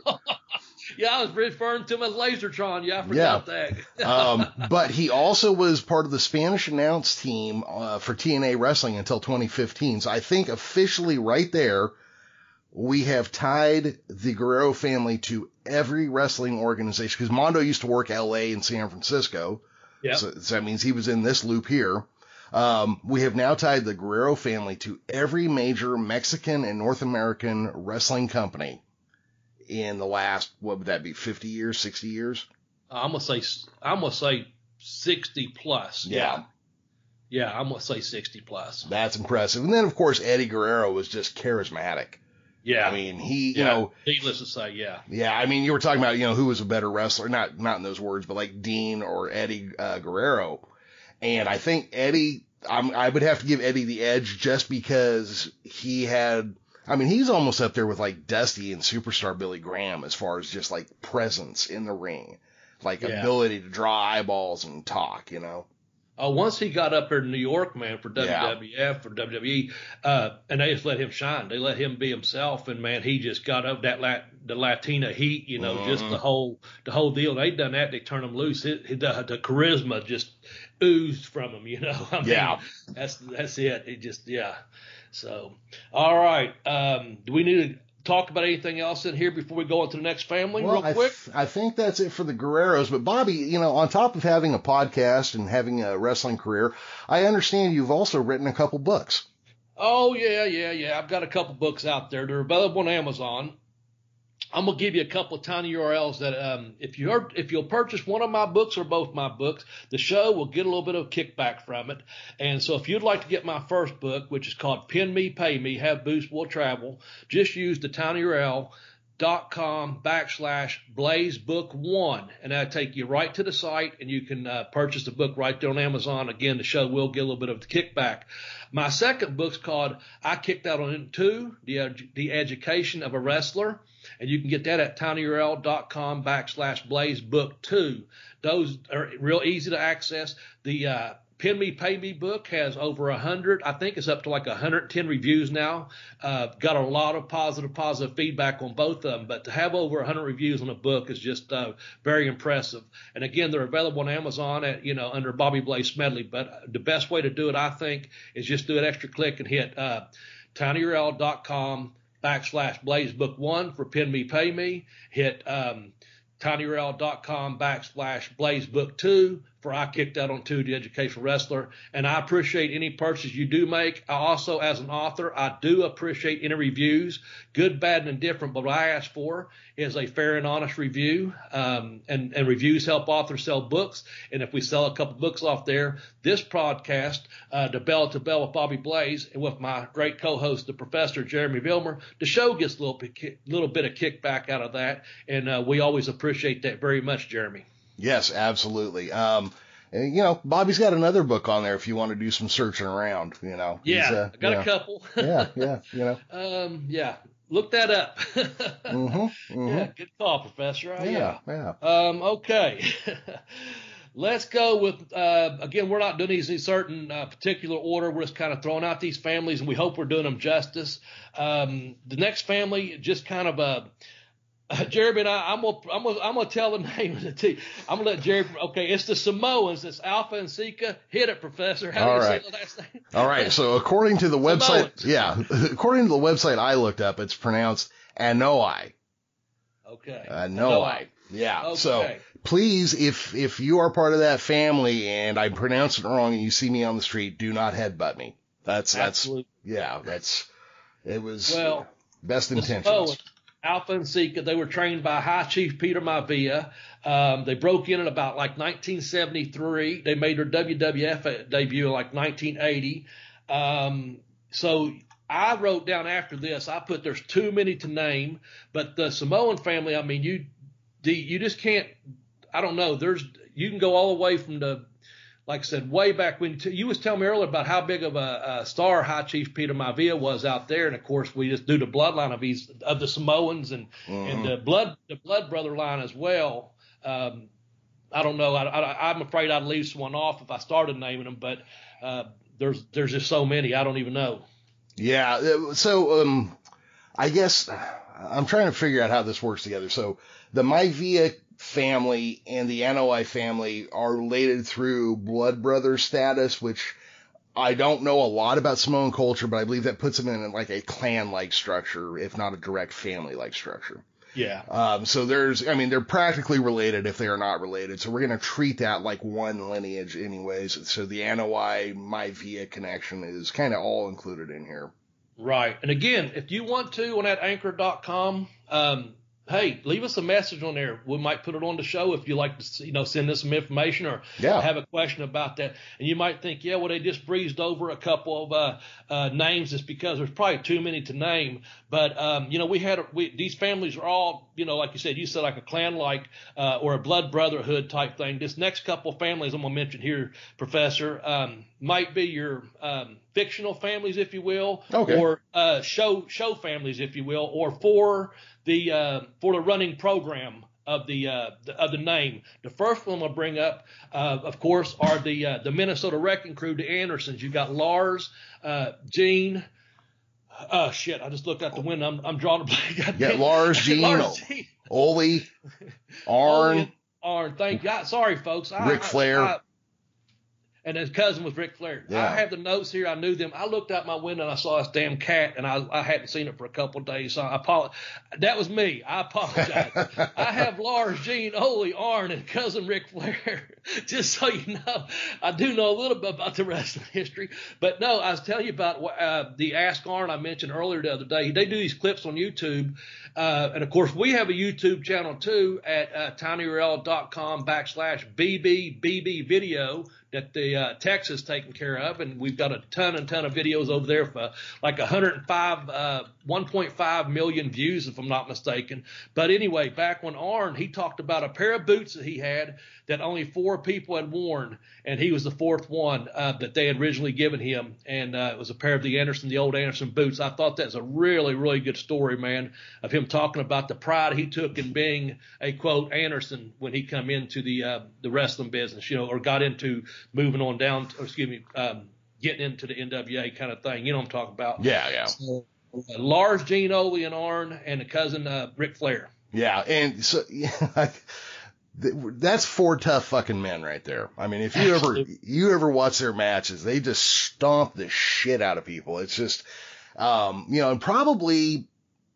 S2: Yeah, I was referring to him as Lasertron. Yeah, I forgot that.
S1: um, but he also was part of the Spanish announce team uh, for T N A Wrestling until twenty fifteen. So I think officially right there, we have tied the Guerrero family to every wrestling organization, because Mondo used to work L A and San Francisco.
S2: Yeah.
S1: So, so that means he was in this loop here. Um, we have now tied the Guerrero family to every major Mexican and North American wrestling company in the last, what would that be, fifty years, sixty years?
S2: I'm gonna say I'm gonna say sixty plus.
S1: Yeah.
S2: Yeah, I'm gonna say sixty plus.
S1: That's impressive. And then, of course, Eddie Guerrero was just charismatic.
S2: Yeah.
S1: I mean, he, you
S2: yeah.
S1: know,
S2: Needless to say, yeah.
S1: yeah, I mean, you were talking about, you know, who was a better wrestler, not, not in those words, but like Dean or Eddie uh, Guerrero. And I think Eddie, I'm, I would have to give Eddie the edge just because he had, I mean, he's almost up there with like Dusty and Superstar Billy Graham as far as just like presence in the ring, like
S2: Yeah.
S1: ability to draw eyeballs and talk, you know?
S2: Uh, once he got up there to New York, man, for W W F, for W W E, uh, and they just let him shine. They let him be himself, and man, he just got up that lat, the Latina heat, you know,
S1: Mhm.
S2: just the whole the whole deal. They done that. They turned him loose. It, it, the, the charisma just oozed from him, you know. I mean,
S1: Yeah.
S2: That's that's it. It just yeah. So all right, um, do we need to talk about anything else in here before we go on to the next family,
S1: Well,
S2: real
S1: I,
S2: quick?
S1: th- I think that's it for the Guerreros. But Bobby, you know, on top of having a podcast and having a wrestling career, I understand you've also written a couple books.
S2: Oh, yeah, yeah, yeah. I've got a couple books out there. They're available on Amazon. I'm going to give you a couple of tiny U R Ls that um, if, you heard, if you'll purchase one of my books or both my books, the show will get a little bit of kickback from it. And so if you'd like to get my first book, which is called Pin Me, Pay Me, Have Boost, Will Travel, just use the tiny U R L dot com backslash blaze book one, and that'll take you right to the site, and you can uh, purchase the book right there on Amazon. Again, the show will get a little bit of the kickback. My second book's called I Kicked Out on It Too, the, the Education of a Wrestler, and you can get that at tinyurl dot com backslash blaze book two. Those are real easy to access. The uh, Pin Me, Pay Me book has over a hundred, I think it's up to like one hundred ten reviews now. Uh, got a lot of positive, positive feedback on both of them, but to have over one hundred reviews on a book is just uh, very impressive. And again, they're available on Amazon at, you know, under Bobby Blaze Smedley. But the best way to do it, I think, is just do an extra click and hit uh, tinyurl.com backslash Blaze Book One for Pin Me, Pay Me. Hit um, tinyurl.com backslash Blaze Book Two for I Kicked Out on Two, the Educational Wrestler. And I appreciate any purchase you do make. I also, as an author, I do appreciate any reviews, good, bad, and indifferent. But what I ask for is a fair and honest review. Um, and, and reviews help authors sell books. And if we sell a couple books off there, this podcast, uh, The Bell to Bell with Bobby Blaze, and with my great co-host, the Professor Jeremy Vilmer, the show gets a little bit, little bit of kickback out of that. And uh, we always appreciate that very much, Jeremy.
S1: Yes, absolutely. Um, and, you know, Bobby's got another book on there if you want to do some searching around, you know.
S2: Yeah,
S1: uh,
S2: I got
S1: you
S2: a
S1: know.
S2: couple.
S1: yeah, yeah, you know.
S2: Um, yeah, look that up.
S1: mm-hmm, mm-hmm.
S2: Yeah, good call, Professor. Oh,
S1: Yeah,
S2: yeah.
S1: yeah.
S2: Um, okay. Let's go with, uh, again, we're not doing these in certain uh, particular order. We're just kind of throwing out these families, and we hope we're doing them justice. Um, the next family, just kind of a, Uh, Jeremy and I, I'm gonna, I'm gonna, I'm gonna tell the name of the team. I'm gonna let Jeremy. Okay, it's the Samoans. It's Alpha and Sika. Hit it, Professor. How
S1: All
S2: do you
S1: right.
S2: say the last name?
S1: All right. So according to the website,
S2: Samoans.
S1: yeah, according to the website I looked up, it's pronounced Anoi.
S2: Okay.
S1: Anoi. Yeah.
S2: Okay.
S1: So please, if if you are part of that family and I pronounce it wrong and you see me on the street, do not headbutt me. That's that's
S2: Absolutely.
S1: yeah. That's it was
S2: Well,
S1: best
S2: the
S1: intentions.
S2: Samoans, Alpha and Sika, they were trained by High Chief Peter Maivia. Um, they broke in at about like nineteen seventy-three. They made their W W F debut in like nineteen eighty. Um, so I wrote down after this, I put there's too many to name, but the Samoan family, I mean, you the, you just can't, I don't know, there's you can go all the way from the, like I said, way back when t- you was telling me earlier about how big of a, a star High Chief Peter Maivia was out there, and of course we just do the bloodline of these of the Samoans and
S1: Mhm.
S2: and the blood the blood brother line as well. Um, I don't know. I, I, I'm afraid I'd leave someone off if I started naming them, but uh, there's there's just so many I don't even know.
S1: Yeah. uh, So um, I guess I'm trying to figure out how this works together. So the Maivia family and the Anoi family are related through blood brother status, which I don't know a lot about Samoan culture, but I believe that puts them in like a clan-like structure, if not a direct family-like structure.
S2: Yeah.
S1: Um, so there's, I mean, they're practically related if they are not related. So we're going to treat that like one lineage anyways. So the Anoi Maivia connection is kind of all included in here.
S2: Right. And again, if you want to on that anchor dot com, um, hey, leave us a message on there. We might put it on the show if you like to, you know, send us some information or
S1: Yeah.
S2: have a question about that. And you might think, yeah, well, they just breezed over a couple of uh, uh, names just because there's probably too many to name. But, um, you know, we had we, these families are all, you know, like you said, you said like a clan-like uh, or a blood brotherhood type thing. This next couple of families I'm going to mention here, Professor, um, might be your um, fictional families, if you will,
S1: Okay.
S2: or uh, show show families, if you will, or for the uh, for the running program of the, uh, the of the name. The first one I'm gonna bring up, uh, of course, are the uh, the Minnesota Wrecking Crew, the Andersons. You got Lars, uh, Gene. Oh shit! I just looked out the window. I'm, I'm drawing a blank. God
S1: Yeah,
S2: damn.
S1: Lars, Gene,
S2: Lars, Gene.
S1: Ole, Arn,
S2: Oh, Arn. Thank you. I, sorry, folks. I,
S1: Ric Flair.
S2: I, I, and his cousin was Ric Flair.
S1: Yeah.
S2: I have the notes here. I knew them. I looked out my window and I saw this damn cat, and I, I hadn't seen it for a couple of days. So I apologize. That was me. I apologize. I have Lars, Gene, Ole, Arn, and cousin Ric Flair. Just so you know, I do know a little bit about the wrestling history. But no, I was telling you about uh, the Ask Arn I mentioned earlier the other day. They do these clips on YouTube. Uh, and, of course, we have a YouTube channel, too, at uh, tinyurl.com backslash BBBB video that the uh, Tex is taking care of. And we've got a ton and ton of videos over there for like one hundred five, uh, one point five million views, if I'm not mistaken. But anyway, back when Arn, he talked about a pair of boots that he had that only four people had worn, and he was the fourth one uh, that they had originally given him, and uh, it was a pair of the Anderson, the old Anderson boots. I thought that was a really, really good story, man, of him talking about the pride he took in being a, quote, Anderson when he come into the uh, the wrestling business, you know, or got into moving on down, or excuse me, um, getting into the N W A kind of thing. You know what I'm talking about?
S1: Yeah, yeah.
S2: So, uh, Lars, Gene Olie, and Arn, and a cousin, uh, Ric Flair.
S1: Yeah, and so yeah, that's four tough fucking men right there. I mean, if you ever you ever watch their matches, they just stomp the shit out of people. It's just, um, you know, and probably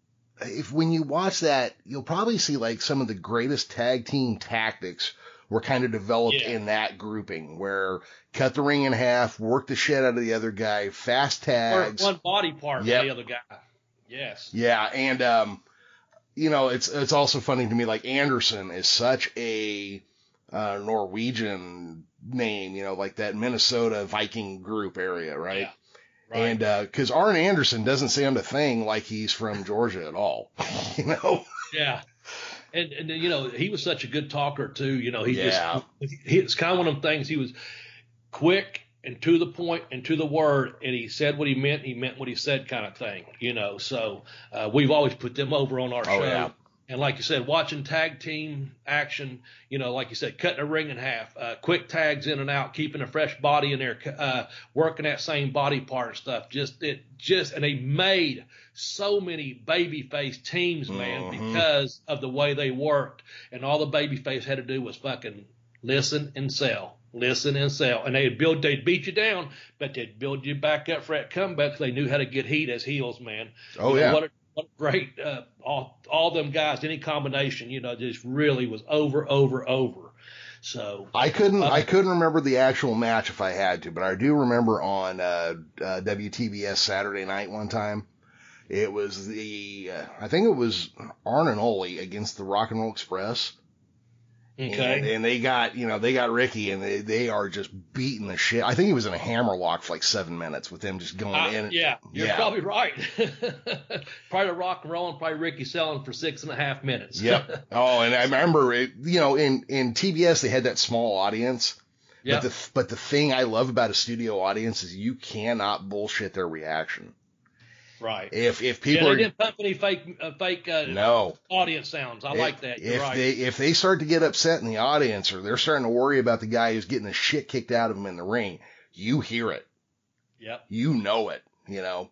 S1: if when you watch that, you'll probably see like some of the greatest tag team tactics were kind of developed
S2: Yeah.
S1: in that grouping, where cut the ring in half, work the shit out of the other guy, fast tags,
S2: Or one body part
S1: Yep.
S2: of the other guy. Yes.
S1: yeah, and um. You know, it's it's also funny to me, like Anderson is such a uh, Norwegian name, you know, like that Minnesota Viking group area, right?
S2: Yeah. Right.
S1: And because uh, Arn Anderson doesn't sound a thing like he's from Georgia at all, you know?
S2: Yeah. And, and you know, he was such a good talker, too. You know, he
S1: Yeah.
S2: just, he, it's kind of one of them things. He was quick and to the point and to the word, and he said what he meant. He meant what he said, kind of thing, you know. So uh, we've always put them over on our
S1: Oh,
S2: show.
S1: yeah.
S2: And like you said, watching tag team action, you know, like you said, cutting a ring in half, uh, quick tags in and out, keeping a fresh body in there, uh, working that same body part and stuff. Just it, just, and they made so many babyface teams, man,
S1: Mhm.
S2: because of the way they worked, and all the babyface had to do was fucking listen and sell. Listen and sell, and they'd build, they'd beat you down, but they'd build you back up for that comeback. 'Cause they knew how to get heat as heels, man.
S1: Oh,
S2: You know,
S1: yeah.
S2: What a, what a great, uh, all, all them guys, any combination, you know, just really was over, over, over. So
S1: I couldn't
S2: Uh,
S1: I couldn't remember the actual match if I had to, but I do remember on uh, uh, W T B S Saturday night one time. It was the uh, I think it was Arn and Ole against the Rock and Roll Express.
S2: okay,
S1: And, and they got, you know, they got Ricky, and they, they are just beating the shit. I think he was in a hammerlock for like seven minutes with them just going
S2: Uh,
S1: in.
S2: yeah, you're
S1: yeah.
S2: probably right. Probably rock and roll, and probably Ricky selling for six and a half minutes.
S1: Yep. Oh, and I remember, it, you know, in, in T B S, they had that small audience.
S2: Yep.
S1: But the, but the thing I love about a studio audience is you cannot bullshit their reaction.
S2: Right.
S1: If, if
S2: Yeah,
S1: people
S2: they
S1: are,
S2: didn't pump any fake, uh, fake uh,
S1: no,
S2: audience sounds. I like that. You're
S1: if
S2: right.
S1: they, if they start to get upset in the audience, or they're starting to worry about the guy who's getting the shit kicked out of him in the ring, you hear it.
S2: Yep.
S1: You know it, you know?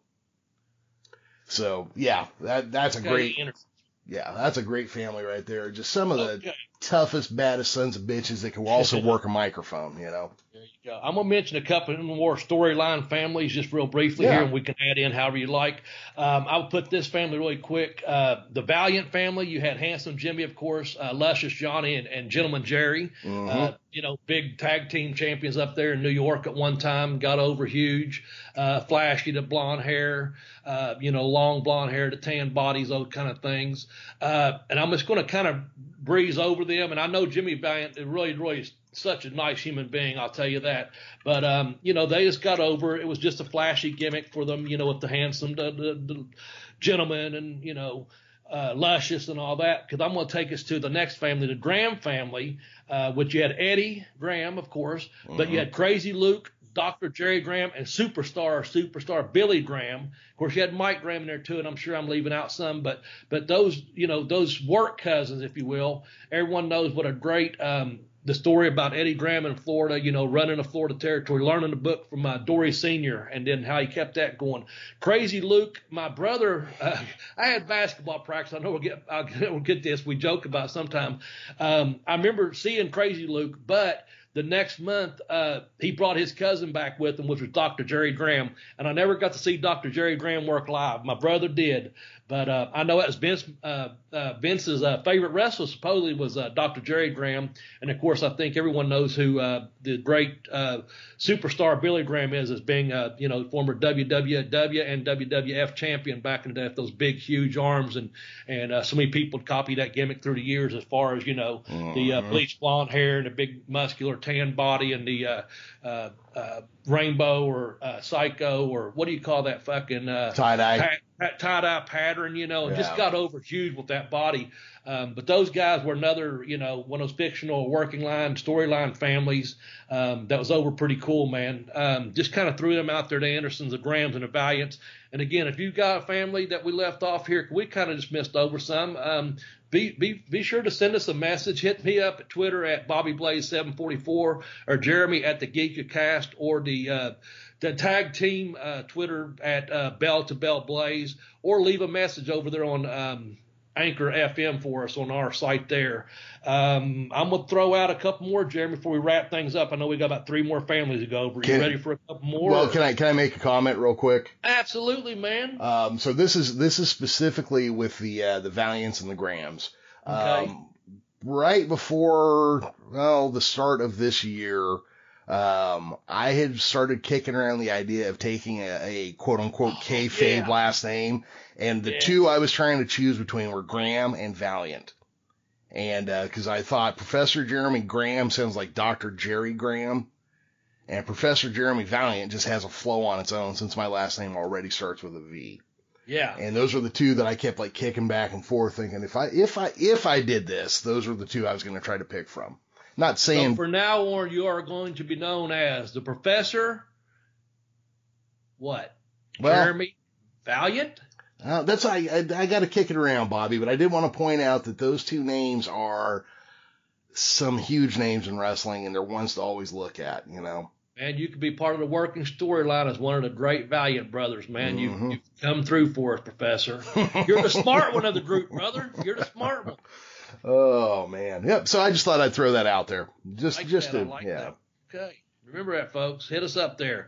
S1: So yeah, that, that's a
S2: Okay,
S1: great,
S2: inter-
S1: yeah, that's a great family right there. Just some of the
S2: Okay.
S1: toughest, baddest sons of bitches that can also work a microphone, you know?
S2: There you go. I'm going to mention a couple more storyline families just real briefly
S1: Yeah.
S2: here, and we can add in however you like. Um, I'll put this family really quick. Uh, the Valiant family, you had Handsome Jimmy, of course, uh, Luscious Johnny, and, and Gentleman Jerry.
S1: Mhm.
S2: Uh, you know, big tag team champions up there in New York at one time, got over huge, uh, flashy, the blonde hair, uh, you know, long blonde hair, the tan bodies, those kind of things. Uh, and I'm just going to kind of breeze over them. And I know Jimmy Valiant is really, really such a nice human being, I'll tell you that. But, um, you know, they just got over it. It was just a flashy gimmick for them, you know, with the handsome the, the, the gentleman and, you know, uh, Luscious and all that. Because I'm going to take us to the next family, the Graham family, uh, which you had Eddie Graham, of course, but you had Crazy Luke, Doctor Jerry Graham, and superstar, superstar Billy Graham. Of course, you had Mike Graham in there too, and I'm sure I'm leaving out some, but but those, you know, those work cousins, if you will. Everyone knows what a great um, the story about Eddie Graham in Florida, you know, running the Florida territory, learning the book from uh, Dory Senior, and then how he kept that going. Crazy Luke, my brother, uh, I had basketball practice. I know we'll get I'll, we'll get this. We joke about it sometime. Um, I remember seeing Crazy Luke, but the next month, uh, he brought his cousin back with him, which was Doctor Jerry Graham. And I never got to see Doctor Jerry Graham work live. My brother did. But uh, I know it was Vince, uh, uh, Vince's uh, favorite wrestler supposedly was uh, Doctor Jerry Graham. And, of course, I think everyone knows who uh, the great uh, superstar Billy Graham is as being, uh, you know, former W W W and W W F champion back in the day with those big, huge arms. And, and uh, so many people copied that gimmick through the years as far as, you know, mm-hmm. the uh, bleached blonde hair and the big muscular tan body and the uh, uh, uh, rainbow or uh, psycho or what do you call that fucking uh,
S1: tie-dye.
S2: Pat, that tie-dye pattern, you know, and
S1: Yeah.
S2: just got over huge with that body. Um, but those guys were another, you know, one of those fictional working line, storyline families um, that was over pretty cool, man. Um, just kind of threw them out there, the Andersons, the Grahams, and the Valiants. And again, if you've got a family that we left off here, we kind of just missed over some, um, be, be, be sure to send us a message. Hit me up at Twitter at Bobby Blaze seven forty-four or Jeremy at the Geekacast or the uh, the tag team uh, Twitter at uh, Bell to Bell Blaze, or leave a message over there on um, Anchor F M for us on our site there. Um, I'm going to throw out a couple more, Jeremy, before we wrap things up. I know we got about three more families to go over. Are you
S1: Can-
S2: ready for a couple more?
S1: Well, can I can I make a comment real quick?
S2: Absolutely, man.
S1: Um, so this is this is specifically with the uh, the Valiants and the Grahams.
S2: Okay.
S1: Um, right before well the start of this year, um, I had started kicking around the idea of taking a, a quote unquote kayfabe
S2: yeah.
S1: last name, and the
S2: Yeah.
S1: two I was trying to choose between were Graham and Valiant. And because I thought Professor Jeremy Graham sounds like Doctor Jerry Graham, and Professor Jeremy Valiant just has a flow on its own since my last name already starts with a V.
S2: Yeah.
S1: And those are the two that I kept like kicking back and forth, thinking if I if I if I did this, those were the two I was going to try to pick from. Not saying
S2: So for now on, you are going to be known as the Professor. What?
S1: Well-
S2: Jeremy Valiant.
S1: uh, that's I I, I got to kick it around, Bobby. But I did want to point out that those two names are some huge names in wrestling, and they're ones to always look at. You know.
S2: Man, you could be part of the working storyline as one of the great Valiant brothers, man. You,
S1: Mhm.
S2: you've come through for us, Professor. You're the smart one of the group, brother. You're the smart one.
S1: Oh man. Yep. So I just thought I'd throw that out there. Just
S2: Like
S1: just
S2: that. I
S1: to
S2: like
S1: yeah.
S2: that. Okay. Remember that, folks. Hit us up there.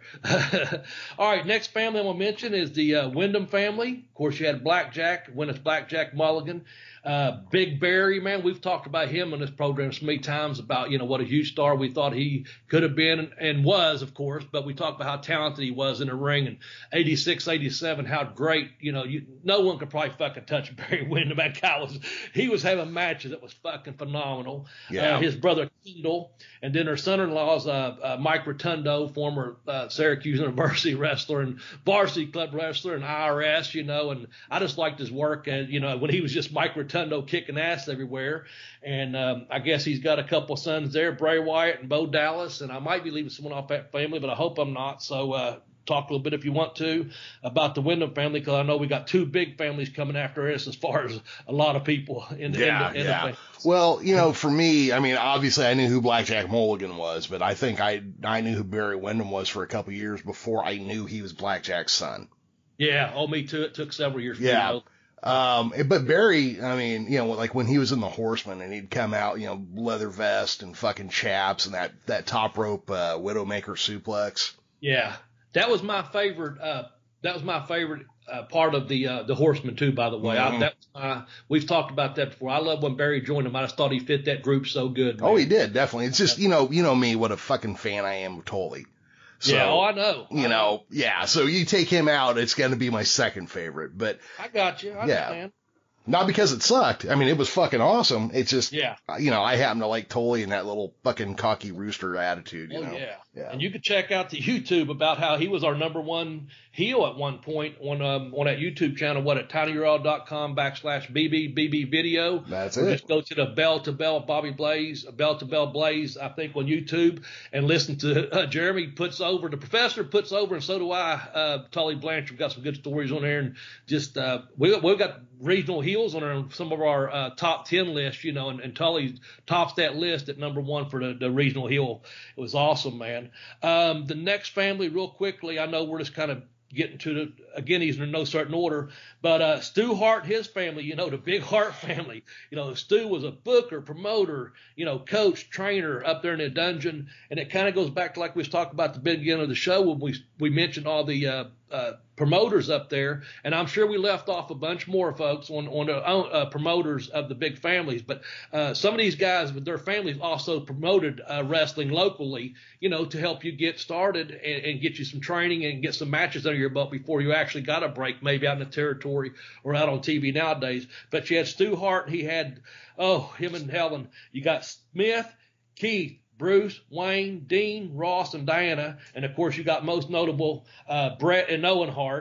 S2: All right, next family I'm going to mention is the uh, Wyndham family. Of course, you had Blackjack, when it's Blackjack Mulligan. Uh, Big Barry, man, we've talked about him on this program so many times about, you know, what a huge star we thought he could have been and, and was, of course, but we talked about how talented he was in the ring. And eighty-six, eighty-seven, how great, you know, you, no one could probably fucking touch Barry Windham. That guy was, he was having matches that was fucking phenomenal.
S1: Yeah.
S2: Uh, his brother Kendall, and then her son-in-law's uh, uh, Mike Rotundo, former uh, Syracuse University wrestler and varsity club wrestler and I R S, you know, and I just liked his work, and you know, when he was just Mike Rotundo kicking ass everywhere. And um, I guess he's got a couple sons there, Bray Wyatt and Bo Dallas, and I might be leaving someone off that family, but I hope I'm not. So uh, talk a little bit if you want to about the Wyndham family, because I know we got two big families coming after us as far as a lot of people in the,
S1: Yeah,
S2: in the, in
S1: yeah.
S2: the
S1: Well, you know, for me, I mean, obviously I knew who Blackjack Mulligan was, but I think I I knew who Barry Windham was for a couple of years before I knew he was Blackjack's son.
S2: Yeah, oh, me too. It took several years. For me to
S1: Yeah.
S2: know.
S1: Um, but Barry, I mean, you know, like when he was in the Horseman and he'd come out, you know, leather vest and fucking chaps and that, that top rope, uh, Widowmaker suplex.
S2: Yeah, that was my favorite. Uh, that was my favorite uh, part of the uh, the Horseman too. By the way,
S1: Mhm.
S2: I, that was my, we've talked about that before. I love when Barry joined him. I just thought he fit that group so good.
S1: Oh,
S2: man.
S1: he did, definitely. It's just, you know, you know me, what a fucking fan I am of Tully. So,
S2: yeah, oh, I know.
S1: you
S2: I
S1: know, yeah. So you take him out, it's going to be my second favorite, but
S2: I got you. I
S1: Yeah.
S2: understand.
S1: not because it sucked. I mean, it was fucking awesome. It's just,
S2: Yeah.
S1: you know, I happen to like Tully and that little fucking cocky rooster attitude, you
S2: Oh
S1: know.
S2: yeah.
S1: Yeah.
S2: And you can check out the YouTube about how he was our number one heel at one point on um on that YouTube channel. What at tinyurl.com backslash bb bb video.
S1: That's
S2: Or
S1: it.
S2: just go to the Bell to Bell Bobby Blaze, Bell to Bell Blaze, I think on YouTube, and listen to uh, Jeremy puts over, the Professor puts over, and so do I. Uh, Tully Blanchard, we've got some good stories on there, and just uh, we we've got regional heels on there on some of our uh, top ten lists, you know, and, and Tully tops that list at number one for the, the regional heel. It was awesome, man. Um, the next family, real quickly, I know we're just kind of getting to the, again, these are in no certain order, but uh, Stu Hart, his family, you know, the Big Hart family, you know, Stu was a booker, promoter, you know, coach, trainer up there in the dungeon, and it kind of goes back to like we was talking about at the beginning of the show when we we mentioned all the uh, uh, promoters up there, and I'm sure we left off a bunch more folks on on the uh, promoters of the big families, but uh, some of these guys with their families also promoted uh, wrestling locally, you know, to help you get started and, and get you some training and get some matches under your belt before you actually got a break, maybe out in the territory or out on T V nowadays. But you had Stu Hart, he had, oh, him and Helen. You got Smith, Keith, Bruce, Wayne, Dean, Ross, and Diana. And, of course, you got most notable uh, Brett and Owen Hart.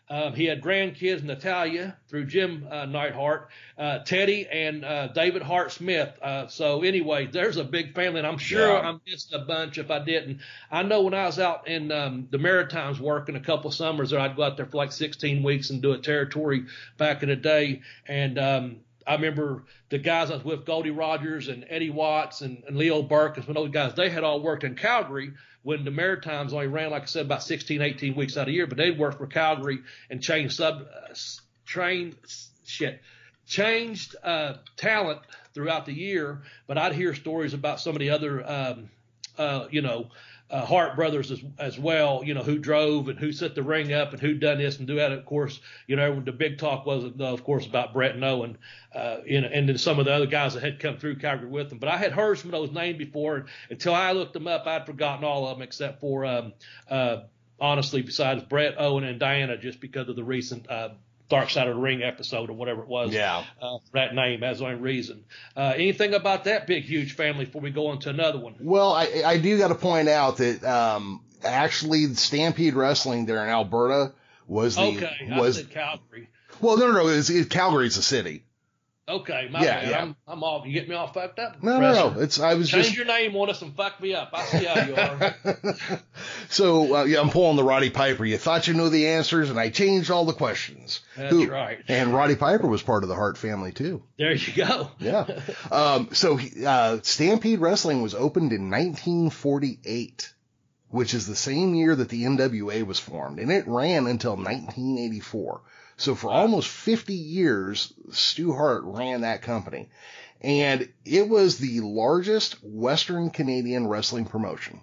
S2: Um, he had grandkids, Natalia, through Jim uh, Neidhart, uh, Teddy, and uh, David Hart Smith. Uh, so anyway, there's a big family, and I'm sure
S1: Yeah.
S2: I missed a bunch if I didn't. I know when I was out in um, the Maritimes working a couple summers there, I'd go out there for like sixteen weeks and do a territory back in the day. And um, I remember the guys I was with, Goldie Rogers and Eddie Watts and, and Leo Burke, and some of those guys, they had all worked in Calgary when the Maritimes only ran, like I said, about sixteen, eighteen weeks out of the year, but they'd worked for Calgary and changed sub, uh, trained, shit, changed uh, talent throughout the year. But I'd hear stories about some of the other, um, uh, you know, uh, Hart brothers as, as well, you know, who drove and who set the ring up and who done this and do that. Of course, you know, the big talk was, of course, about Brett and Owen, uh, you know, and then some of the other guys that had come through Calgary with them. But I had heard some of those names before, and until I looked them up, I'd forgotten all of them except for, um, uh, honestly, besides Brett, Owen, and Diana, just because of the recent uh, Dark Side of the Ring episode or whatever it was.
S1: Yeah.
S2: Uh, that name, that's the only reason. Uh, anything about that big, huge family before we go on to another one?
S1: Well, I, I do got to point out that um, actually Stampede Wrestling there in Alberta was the
S2: Okay,
S1: was
S2: I said Calgary.
S1: well, no, no, no, it's, it, Calgary's a city.
S2: Okay, my
S1: Yeah,
S2: bad.
S1: yeah.
S2: I'm, I'm off. You get me all fucked up?
S1: No, no, no. It's I was
S2: Change
S1: just
S2: your name on us and fuck me up. I see how you are.
S1: so uh, yeah, I'm pulling the Roddy Piper. You thought you knew the answers, and I changed all the questions.
S2: That's
S1: Who-
S2: right.
S1: And Roddy Piper was part of the Hart family too.
S2: There you go.
S1: Yeah. Um, so uh, Stampede Wrestling was opened in nineteen forty-eight, which is the same year that the N W A was formed, and it ran until nineteen eighty-four. So for almost fifty years, Stu Hart ran that company, and it was the largest Western Canadian wrestling promotion.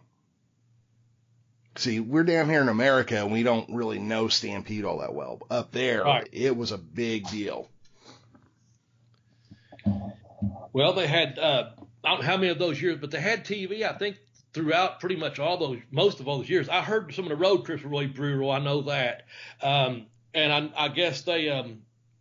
S1: See, we're down here in America, and we don't really know Stampede all that well. Up there,
S2: Right.
S1: it was a big deal.
S2: Well, they had, uh, I don't know how many of those years, but they had T V, I think, throughout pretty much all those, most of those years. I heard some of the road trips were really brutal. I know that. Um, and I, I guess they, um,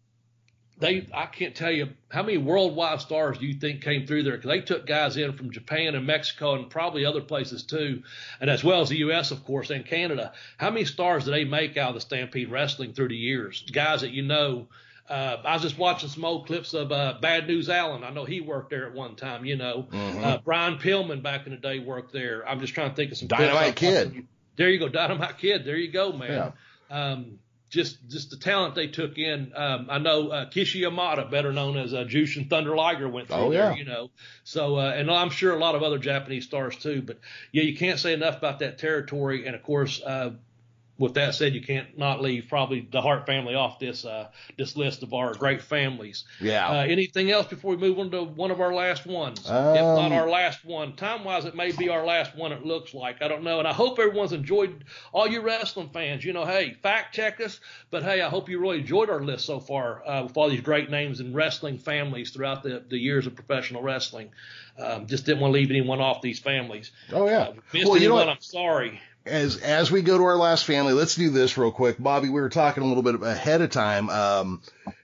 S2: they, I can't tell you how many worldwide stars do you think came through there? Because they took guys in from Japan and Mexico and probably other places too, and as well as the U S, of course, and Canada. How many stars did they make out of the Stampede Wrestling through the years? Guys that you know. Uh, I was just watching some old clips of uh, Bad News Allen. I know he worked there at one time, you know.
S1: Mhm.
S2: Uh, Brian Pillman back in the day worked there. I'm just trying to think of some
S1: Dynamite
S2: clips.
S1: Kid.
S2: There you go, Dynamite Kid. There you go, man.
S1: Yeah.
S2: Um, just just the talent they took in. Um, I know uh, Kishi Yamada, better known as uh, Jushin Thunder Liger, went through
S1: Oh,
S2: there,
S1: yeah.
S2: you know. So, uh, and I'm sure a lot of other Japanese stars too. But, yeah, you can't say enough about that territory. And, of course, uh, with that said, you can't not leave probably the Hart family off this uh, this list of our great families.
S1: Yeah.
S2: Uh, anything else before we move on to one of our last ones? if
S1: Um,
S2: not our last one. Time-wise, it may be our last one, it looks like. I don't know. And I hope everyone's enjoyed, all you wrestling fans. You know, hey, fact check us. But, hey, I hope you really enjoyed our list so far uh, with all these great names and wrestling families throughout the, the years of professional wrestling. Um, just didn't want to leave anyone off these families.
S1: Oh, yeah.
S2: Uh, missed
S1: Well, you know
S2: anyone,
S1: what?
S2: I'm sorry.
S1: As as we go to our last family, let's do this real quick. Bobby, we were talking a little bit ahead of time. Um,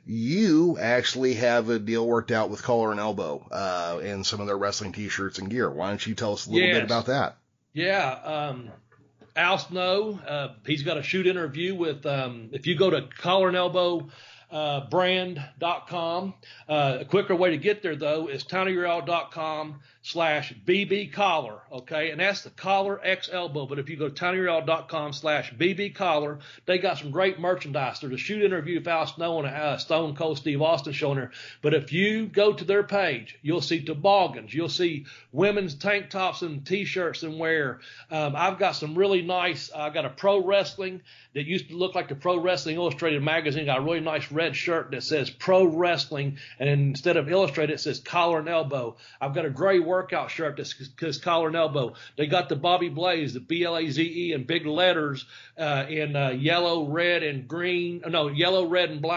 S1: you actually have a deal worked out with Collar and Elbow uh, and some of their wrestling T-shirts and gear. Why don't you tell us a little
S2: Yes.
S1: bit about that?
S2: Yeah, um, Al Snow, uh, he's got a shoot interview with, um, if you go to collar and elbow uh, brand dot com, uh, a quicker way to get there, though, is tinyurl dot com slash bb collar, okay? And that's the collar X elbow. But if you go to tinyurl dot com slash bb collar, they got some great merchandise. There's a shoot interview with Al Snow and uh, Stone Cold Steve Austin showing there. But if you go to their page, you'll see toboggans. You'll see women's tank tops and T-shirts and wear. Um, I've got some really nice, I got a pro wrestling that used to look like the Pro Wrestling Illustrated magazine. Got a really nice red shirt that says Pro Wrestling, and instead of Illustrated, it says Collar and Elbow. I've got a gray workout shirt that says Collar and Elbow. They got the Bobby Blaze, the B L A Z E in big letters uh, in uh, yellow, red, and green. No, yellow, red, and black.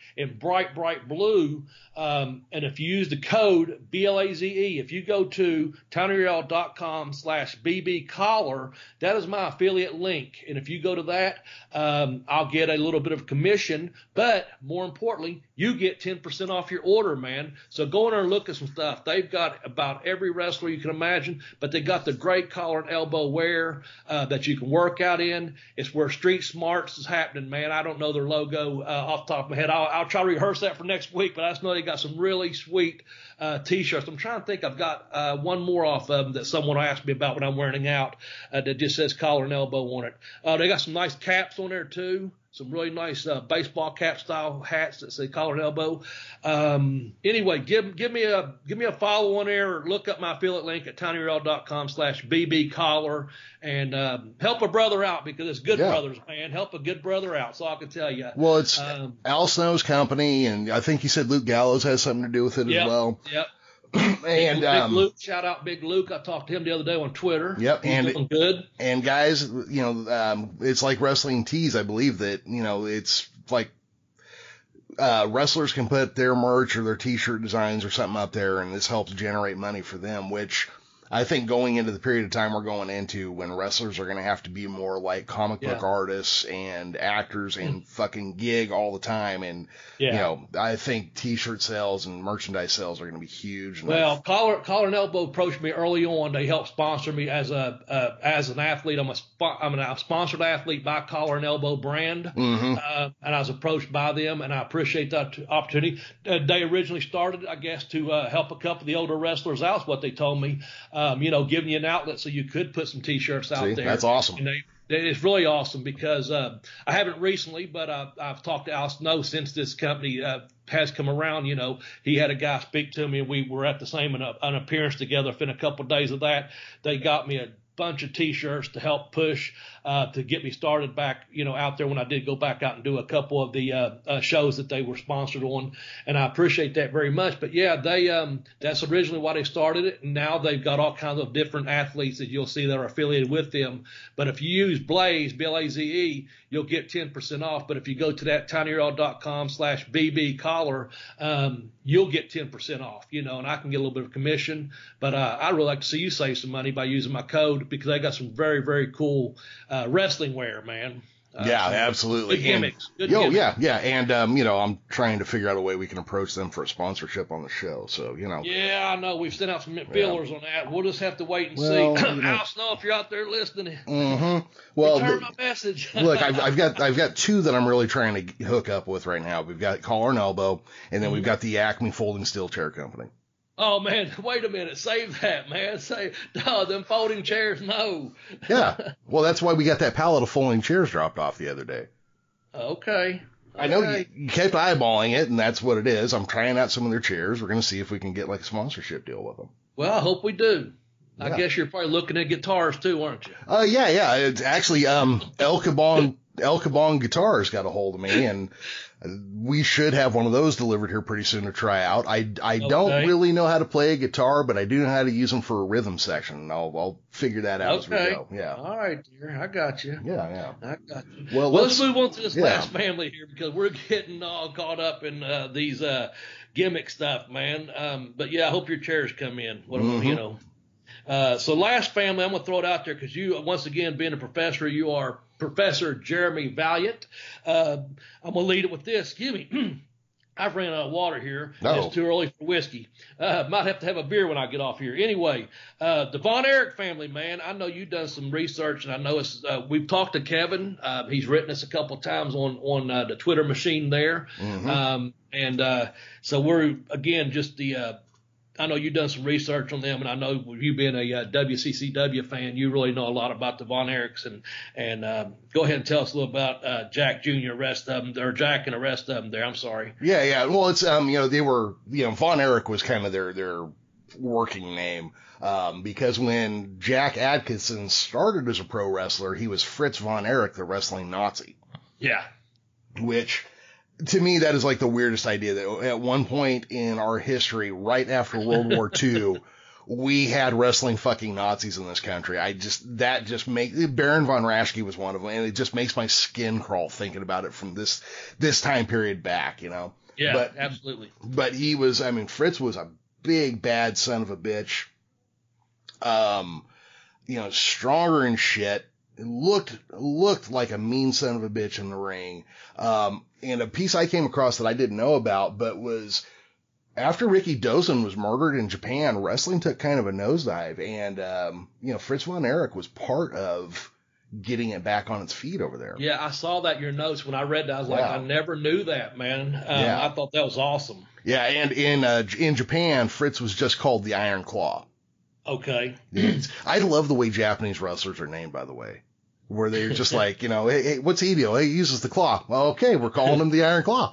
S2: in bright, bright blue. Um, and if you use the code B L A Z E, if you go to tinyurl.com slash BB collar, that is my affiliate link. And if you go to that, um, I'll get a little bit of commission, but more importantly, you get ten percent off your order, man. So go in there and look at some stuff. They've got about every wrestler you can imagine, but they got the great collar and elbow wear uh, that you can work out in. It's where Street Smarts is happening, man. I don't know their logo uh, off the top of my head. I'll, I'll try to rehearse that for next week, but I just know they got some really sweet uh, T-shirts. I'm trying to think. I've got uh, one more off of them that someone asked me about when I'm wearing out uh, that just says collar and elbow on it. Uh, they got some nice caps on there too. Some really nice uh, baseball cap style hats that say collar and elbow. Um, anyway, give give me a give me a follow on there, or look up my affiliate link at tinyurl.com slash BB collar and um, help a brother out, because it's good
S1: yeah.
S2: brothers, man. Help a good brother out. So I can tell you.
S1: Well, it's
S2: um,
S1: Al Snow's company, and I think you said Luke Gallows has something to do with it
S2: yep,
S1: as well.
S2: Yep.
S1: and
S2: Big
S1: um,
S2: Luke, shout out Big Luke. I talked to him the other day on Twitter.
S1: Yep,
S2: He's
S1: and
S2: doing good.
S1: And guys, you know, um, it's like Wrestling Tees. I believe that, you know, it's like uh, wrestlers can put their merch or their T-shirt designs or something up there, and this helps generate money for them, which I think going into the period of time we're going into, when wrestlers are going to have to be more like comic book
S2: yeah.
S1: artists and actors and fucking gig all the time. And,
S2: yeah.
S1: you know, I think T-shirt sales and merchandise sales are going to be huge. And
S2: well, Collar, Collar and Elbow approached me early on. They helped sponsor me as a uh, as an athlete. I'm a spo- I'm a sponsored athlete by Collar and Elbow brand,
S1: mm-hmm.
S2: uh, and I was approached by them, and I appreciate that opportunity. Uh, they originally started, I guess, to uh, help a couple of the older wrestlers out. Is what they told me. Um, you know, giving you an outlet so you could put some T-shirts out
S1: See,
S2: there.
S1: That's awesome.
S2: And they, it's really awesome because uh, I haven't recently, but I've, I've talked to Al Snow since this company uh, has come around. You know, he had a guy speak to me, and we were at the same an, an appearance together. Within a couple of days of that, they got me a bunch of T-shirts to help push uh, to get me started back, you know, out there when I did go back out and do a couple of the uh, uh, shows that they were sponsored on, and I appreciate that very much. But yeah, they um, that's originally why they started it, and now they've got all kinds of different athletes that you'll see that are affiliated with them. But if you use Blaze, B L A Z E, you'll get ten percent off. But if you go to that tinyurl.com slash BB collar, um, you'll get ten percent off, you know, and I can get a little bit of commission. But uh, I'd really like to see you save some money by using my code, because they got some very, very cool uh, wrestling wear, man. Uh,
S1: yeah, absolutely.
S2: Good gimmicks. Good
S1: Yo,
S2: gimmicks.
S1: yeah, yeah. And, um, you know, I'm trying to figure out a way we can approach them for a sponsorship on the show. So, you know.
S2: Yeah, I know. We've sent out some feelers yeah. on that. We'll just have to wait and
S1: well,
S2: see.
S1: You know,
S2: Al Snow, if you're out there listening,
S1: mm-hmm. well,
S2: return my message.
S1: Look, I've, I've got I've got two that I'm really trying to hook up with right now. We've got Collar and Elbow, and then mm-hmm. we've got the Acme Folding Steel Chair Company.
S2: Oh, man, wait a minute. Save that, man. Say, no, them folding chairs, no.
S1: Yeah. Well, that's why we got that pallet of folding chairs dropped off the other day.
S2: Okay.
S1: I know you, you kept eyeballing it, and that's what it is. I'm trying out some of their chairs. We're going to see if we can get like a sponsorship deal with them.
S2: Well, I hope we do.
S1: Yeah.
S2: I guess you're probably looking at guitars too, aren't you?
S1: Uh, yeah, yeah. It's actually, um, El Cabon, El Cabon Guitars got a hold of me, and we should have one of those delivered here pretty soon to try out. I, I okay. don't really know how to play a guitar, but I do know how to use them for a rhythm section. I'll, I'll figure that out
S2: okay.
S1: as we go. Yeah.
S2: All right, dear. I got you.
S1: Yeah, yeah.
S2: I got you.
S1: Well,
S2: well
S1: let's,
S2: let's move on to this
S1: yeah.
S2: last family here, because we're getting all caught up in uh, these uh, gimmick stuff, man. Um, but yeah, I hope your chairs come in. What mm-hmm. you know. Uh, so last family, I'm going to throw it out there because you, once again, being a professor, you are Professor Jeremy Valiant. Uh, I'm going to lead it with this. Excuse me. I've ran out of water here.
S1: No.
S2: It's too early for whiskey. Uh, might have to have a beer when I get off here. Anyway, uh, the Von Erich family, man, I know you've done some research, and I know it's, uh, we've talked to Kevin. Uh, he's written us a couple of times on, on uh, the Twitter machine there.
S1: Mm-hmm.
S2: Um, and uh, so we're, again, just the uh, – I know you've done some research on them, and I know you being a uh, W C C W fan, you really know a lot about the Von Erichs. And, and um, go ahead and tell us a little about uh, Jack Junior, the rest of them, or Jack and the rest of them there. I'm sorry.
S1: Yeah, yeah. Well, it's, um, you know, they were, you know, Von Erich was kind of their, their working name. Um, because when Jack Atkinson started as a pro wrestler, he was Fritz Von Erich, the wrestling Nazi.
S2: Yeah.
S1: Which, to me, that is like the weirdest idea. That at one point in our history, right after World War Two, we had wrestling fucking Nazis in this country. I just, that just makes, Baron von Raschke was one of them, and it just makes my skin crawl thinking about it from this, this time period back, you know.
S2: Yeah,
S1: but,
S2: absolutely.
S1: But he was, I mean, Fritz was a big, bad son of a bitch. Um, you know, stronger and shit. Looked, looked like a mean son of a bitch in the ring. Um, and a piece I came across that I didn't know about, but was after Ricky Dozen was murdered in Japan, wrestling took kind of a nosedive. And, um, you know, Fritz von Erich was part of getting it back on its feet over there.
S2: Yeah, I saw that in your notes. When I read that, I was like,
S1: Yeah.
S2: I never knew that, man. Um,
S1: Yeah.
S2: I thought that was awesome.
S1: Yeah, and in uh, in Japan, Fritz was just called the Iron Claw.
S2: Okay.
S1: I love the way Japanese wrestlers are named, by the way, where they're just like, you know, hey, hey, what's he do? Hey, he uses the claw. Well, okay, we're calling him the Iron Claw.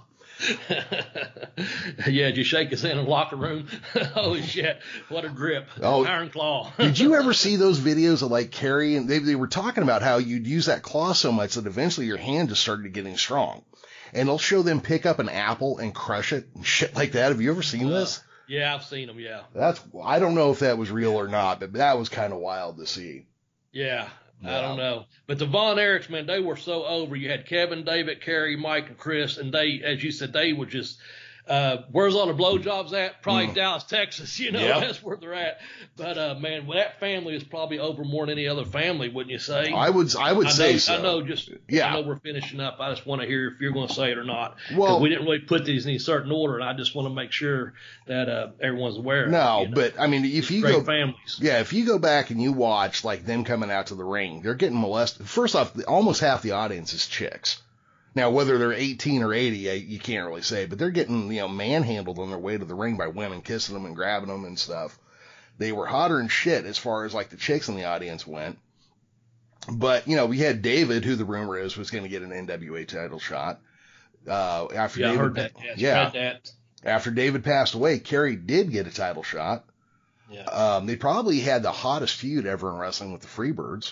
S2: Yeah, did you shake his hand in the locker room? Oh shit, what a grip.
S1: Oh,
S2: Iron Claw.
S1: Did you ever see those videos of like Kerry and they, they were talking about how you'd use that claw so much that eventually your hand just started getting strong, and they'll show them pick up an apple and crush it and shit like that. Have you ever seen this?
S2: Uh, yeah, I've seen them. Yeah.
S1: That's, I don't know if that was real or not, but that was kind of wild to see.
S2: Yeah.
S1: Yeah.
S2: I don't know. But the Von Erichs, man, they were so over. You had Kevin, David, Kerry, Mike, and Chris, and they, as you said, they were just, uh, where's all the blowjobs at? Probably
S1: Mm.
S2: Dallas, Texas. You know,
S1: Yep.
S2: that's where they're at. But, uh, man, well, that family is probably over more than any other family, wouldn't you say?
S1: I would, I would
S2: I
S1: say
S2: know,
S1: so.
S2: I know, just,
S1: Yeah.
S2: I know we're finishing up. I just want to hear if you're going to say it or not.
S1: Well-
S2: 'Cause we didn't really put these in a certain order, and I just want to make sure that, uh, everyone's aware of it.
S1: No,
S2: you know?
S1: but I mean, if you
S2: Great
S1: go,
S2: families.
S1: yeah, if you go back and you watch like them coming out to the ring, they're getting molested. First off, almost half the audience is chicks. Now, whether they're eighteen or eighty, you can't really say, but they're getting, you know, manhandled on their way to the ring by women kissing them and grabbing them and stuff. They were hotter than shit as far as like the chicks in the audience went. But, you know, we had David, who the rumor is was going to get an N W A title shot. Uh, after
S2: Yeah, I
S1: David,
S2: heard that. Yes,
S1: yeah,
S2: read that.
S1: after David passed away, Kerry did get a title shot.
S2: Yeah.
S1: Um, they probably had the hottest feud ever in wrestling with the Freebirds.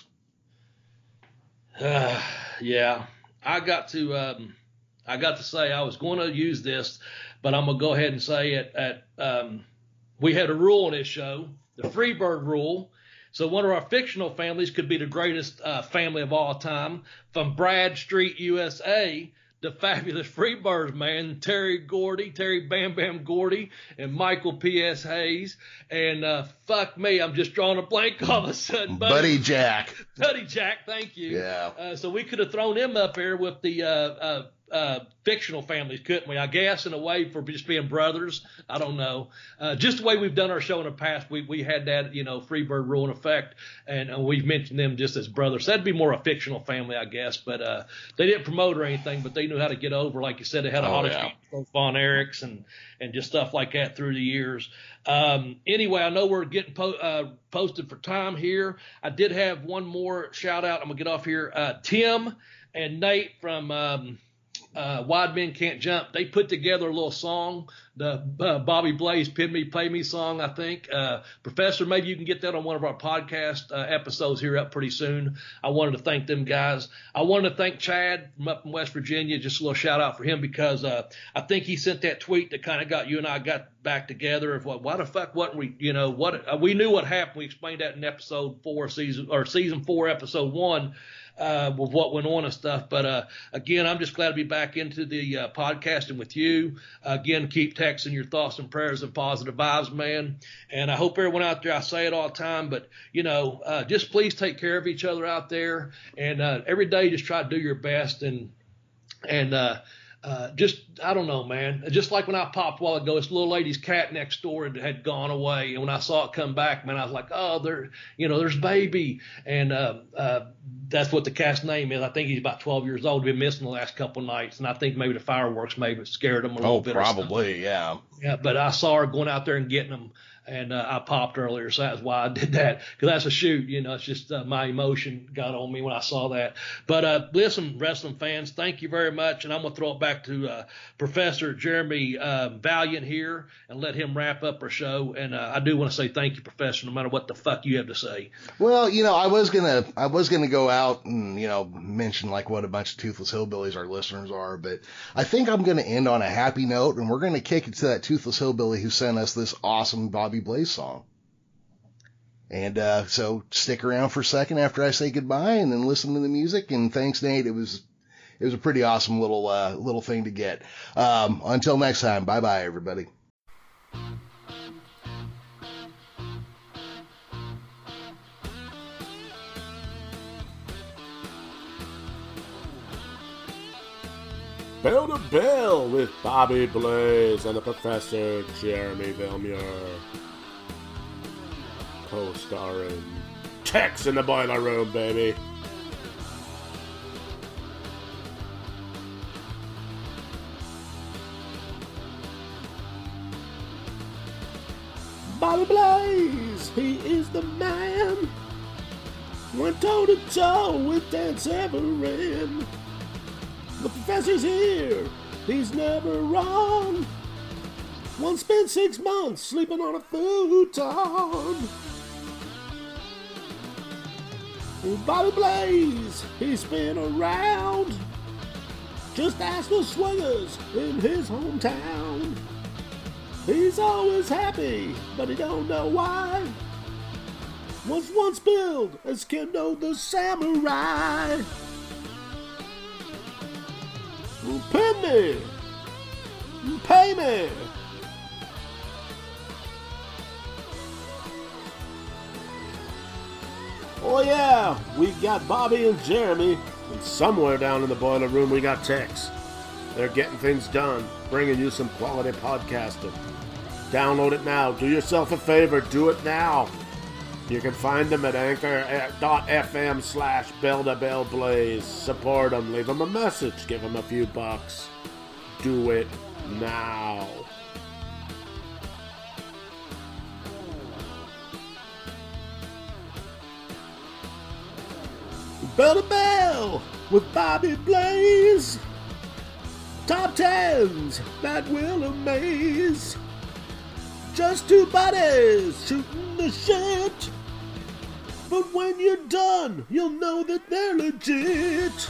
S2: Uh, yeah, I got to um, I got to say I was going to use this, but I'm gonna go ahead and say it. At um, we had a rule on this show, the Freebird rule. So one of our fictional families could be the greatest uh, family of all time, from Brad Street, U S A. The fabulous Freebirds, man, Terry Gordy, Terry Bam Bam Gordy, and Michael P S. Hayes. And uh, fuck me, I'm just drawing a blank all of a sudden. Buddy,
S1: Buddy Jack.
S2: Buddy Jack, thank you.
S1: Yeah.
S2: Uh, so we could have thrown him up here with the uh, uh, uh, fictional families, couldn't we? I guess in a way for just being brothers. I don't know. Uh, just the way we've done our show in the past, we we had that, you know, Freebird rule in effect, and uh, we've mentioned them just as brothers. That'd be more a fictional family, I guess. But uh, they didn't promote or anything, but they knew how to get over. Like you said, they had a
S1: Oh,
S2: hottest
S1: yeah.
S2: Von Erichs and and just stuff like that through the years. Um, anyway, I know we're getting po- uh, posted for time here. I did have one more shout out. I'm gonna get off here. Uh, Tim and Nate from um, uh, Wide Men Can't Jump. They put together a little song, the uh, Bobby Blaze Pin Me Play Me song, I think. Uh, Professor, maybe you can get that on one of our podcast uh, episodes here up pretty soon. I wanted to thank them guys. I wanted to thank Chad from up in West Virginia. Just a little shout out for him because uh, I think he sent that tweet that kind of got you and I got back together of what, why the fuck wasn't we, you know, what, uh, we knew what happened. We explained that in episode four, season, or season four, episode one. Uh, with what went on and stuff. But, uh, again, I'm just glad to be back into the, uh, podcasting with you. Uh, again, keep texting your thoughts and prayers and positive vibes, man. And I hope everyone out there, I say it all the time, but, you know, uh, just please take care of each other out there. And, uh, every day just try to do your best and, and, uh, Uh, just, I don't know, man. Just like when I popped a while ago, this little lady's cat next door had, had gone away. And when I saw it come back, man, I was like, oh, there, you know, there's baby. And, uh, uh, that's what the cat's name is. I think he's about twelve years old. Been missing the last couple of nights. And I think maybe the fireworks maybe scared him a little
S1: Oh,
S2: bit. or something.
S1: probably, yeah.
S2: Yeah, but I saw her going out there and getting them, and uh, I popped earlier, so that's why I did that. Because that's a shoot, you know. It's just uh, my emotion got on me when I saw that. But uh, listen, wrestling fans, thank you very much, and I'm gonna throw it back to uh, Professor Jeremy uh, Valiant here and let him wrap up our show. And uh, I do want to say thank you, Professor, no matter what the fuck you have to say.
S1: Well, you know, I was gonna, I was gonna go out and, you know, mention like what a bunch of toothless hillbillies our listeners are, but I think I'm gonna end on a happy note, and we're gonna kick it to that toothless hillbilly who sent us this awesome Bobby Blaze song. And uh, so stick around for a second after I say goodbye, and then listen to the music. And thanks, Nate. It was, it was a pretty awesome little uh, little thing to get. Um, until next time, bye bye, everybody.
S3: Bell to Bell with Bobby Blaze and the Professor Jeremy Vilmuir. Co-starring Tex in the Boiler Room, baby. Bobby Blaze, he is the man. Went toe to toe with Dan Severn. The Professor's here, he's never wrong. Once spent six months sleeping on a futon. Bobby Blaze, he's been around. Just ask the swingers in his hometown. He's always happy, but he don't know why. Was once billed as Kendo the Samurai. Pin me! Pay me! Oh yeah, we got Bobby and Jeremy, and somewhere down in the boiler room we got Tex. They're getting things done, bringing you some quality podcasting. Download it now. Do yourself a favor, do it now. You can find them at anchor.fm slash bell to bell blaze. Support them, leave them a message, give them a few bucks. Do it now. Bell to Bell with Bobby Blaze. Top tens that will amaze. Just two buddies shooting the shit. But when you're done, you'll know that they're legit.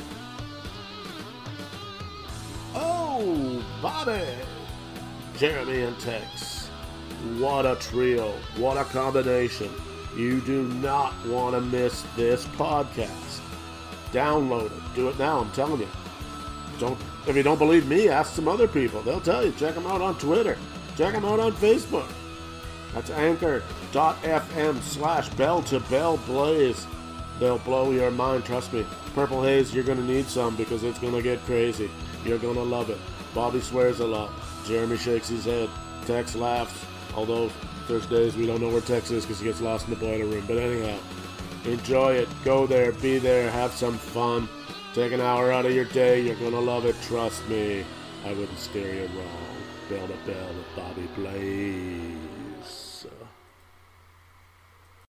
S3: Oh, Bobby, Jeremy and Tex. What a trio. What a combination. You do not want to miss this podcast. Download it. Do it now, I'm telling you. Don't, if you don't believe me, ask some other people. They'll tell you. Check them out on Twitter. Check them out on Facebook. That's anchor.fm slash bell to bell blaze. They'll blow your mind, trust me. Purple Haze, you're going to need some because it's going to get crazy. You're going to love it. Bobby swears a lot. Jeremy shakes his head. Tex laughs. Although there's days we don't know where Tex is because he gets lost in the boiler room. But anyhow, enjoy it. Go there. Be there. Have some fun. Take an hour out of your day. You're going to love it. Trust me. I wouldn't steer you wrong. Bell to Bell with Bobby Blaze.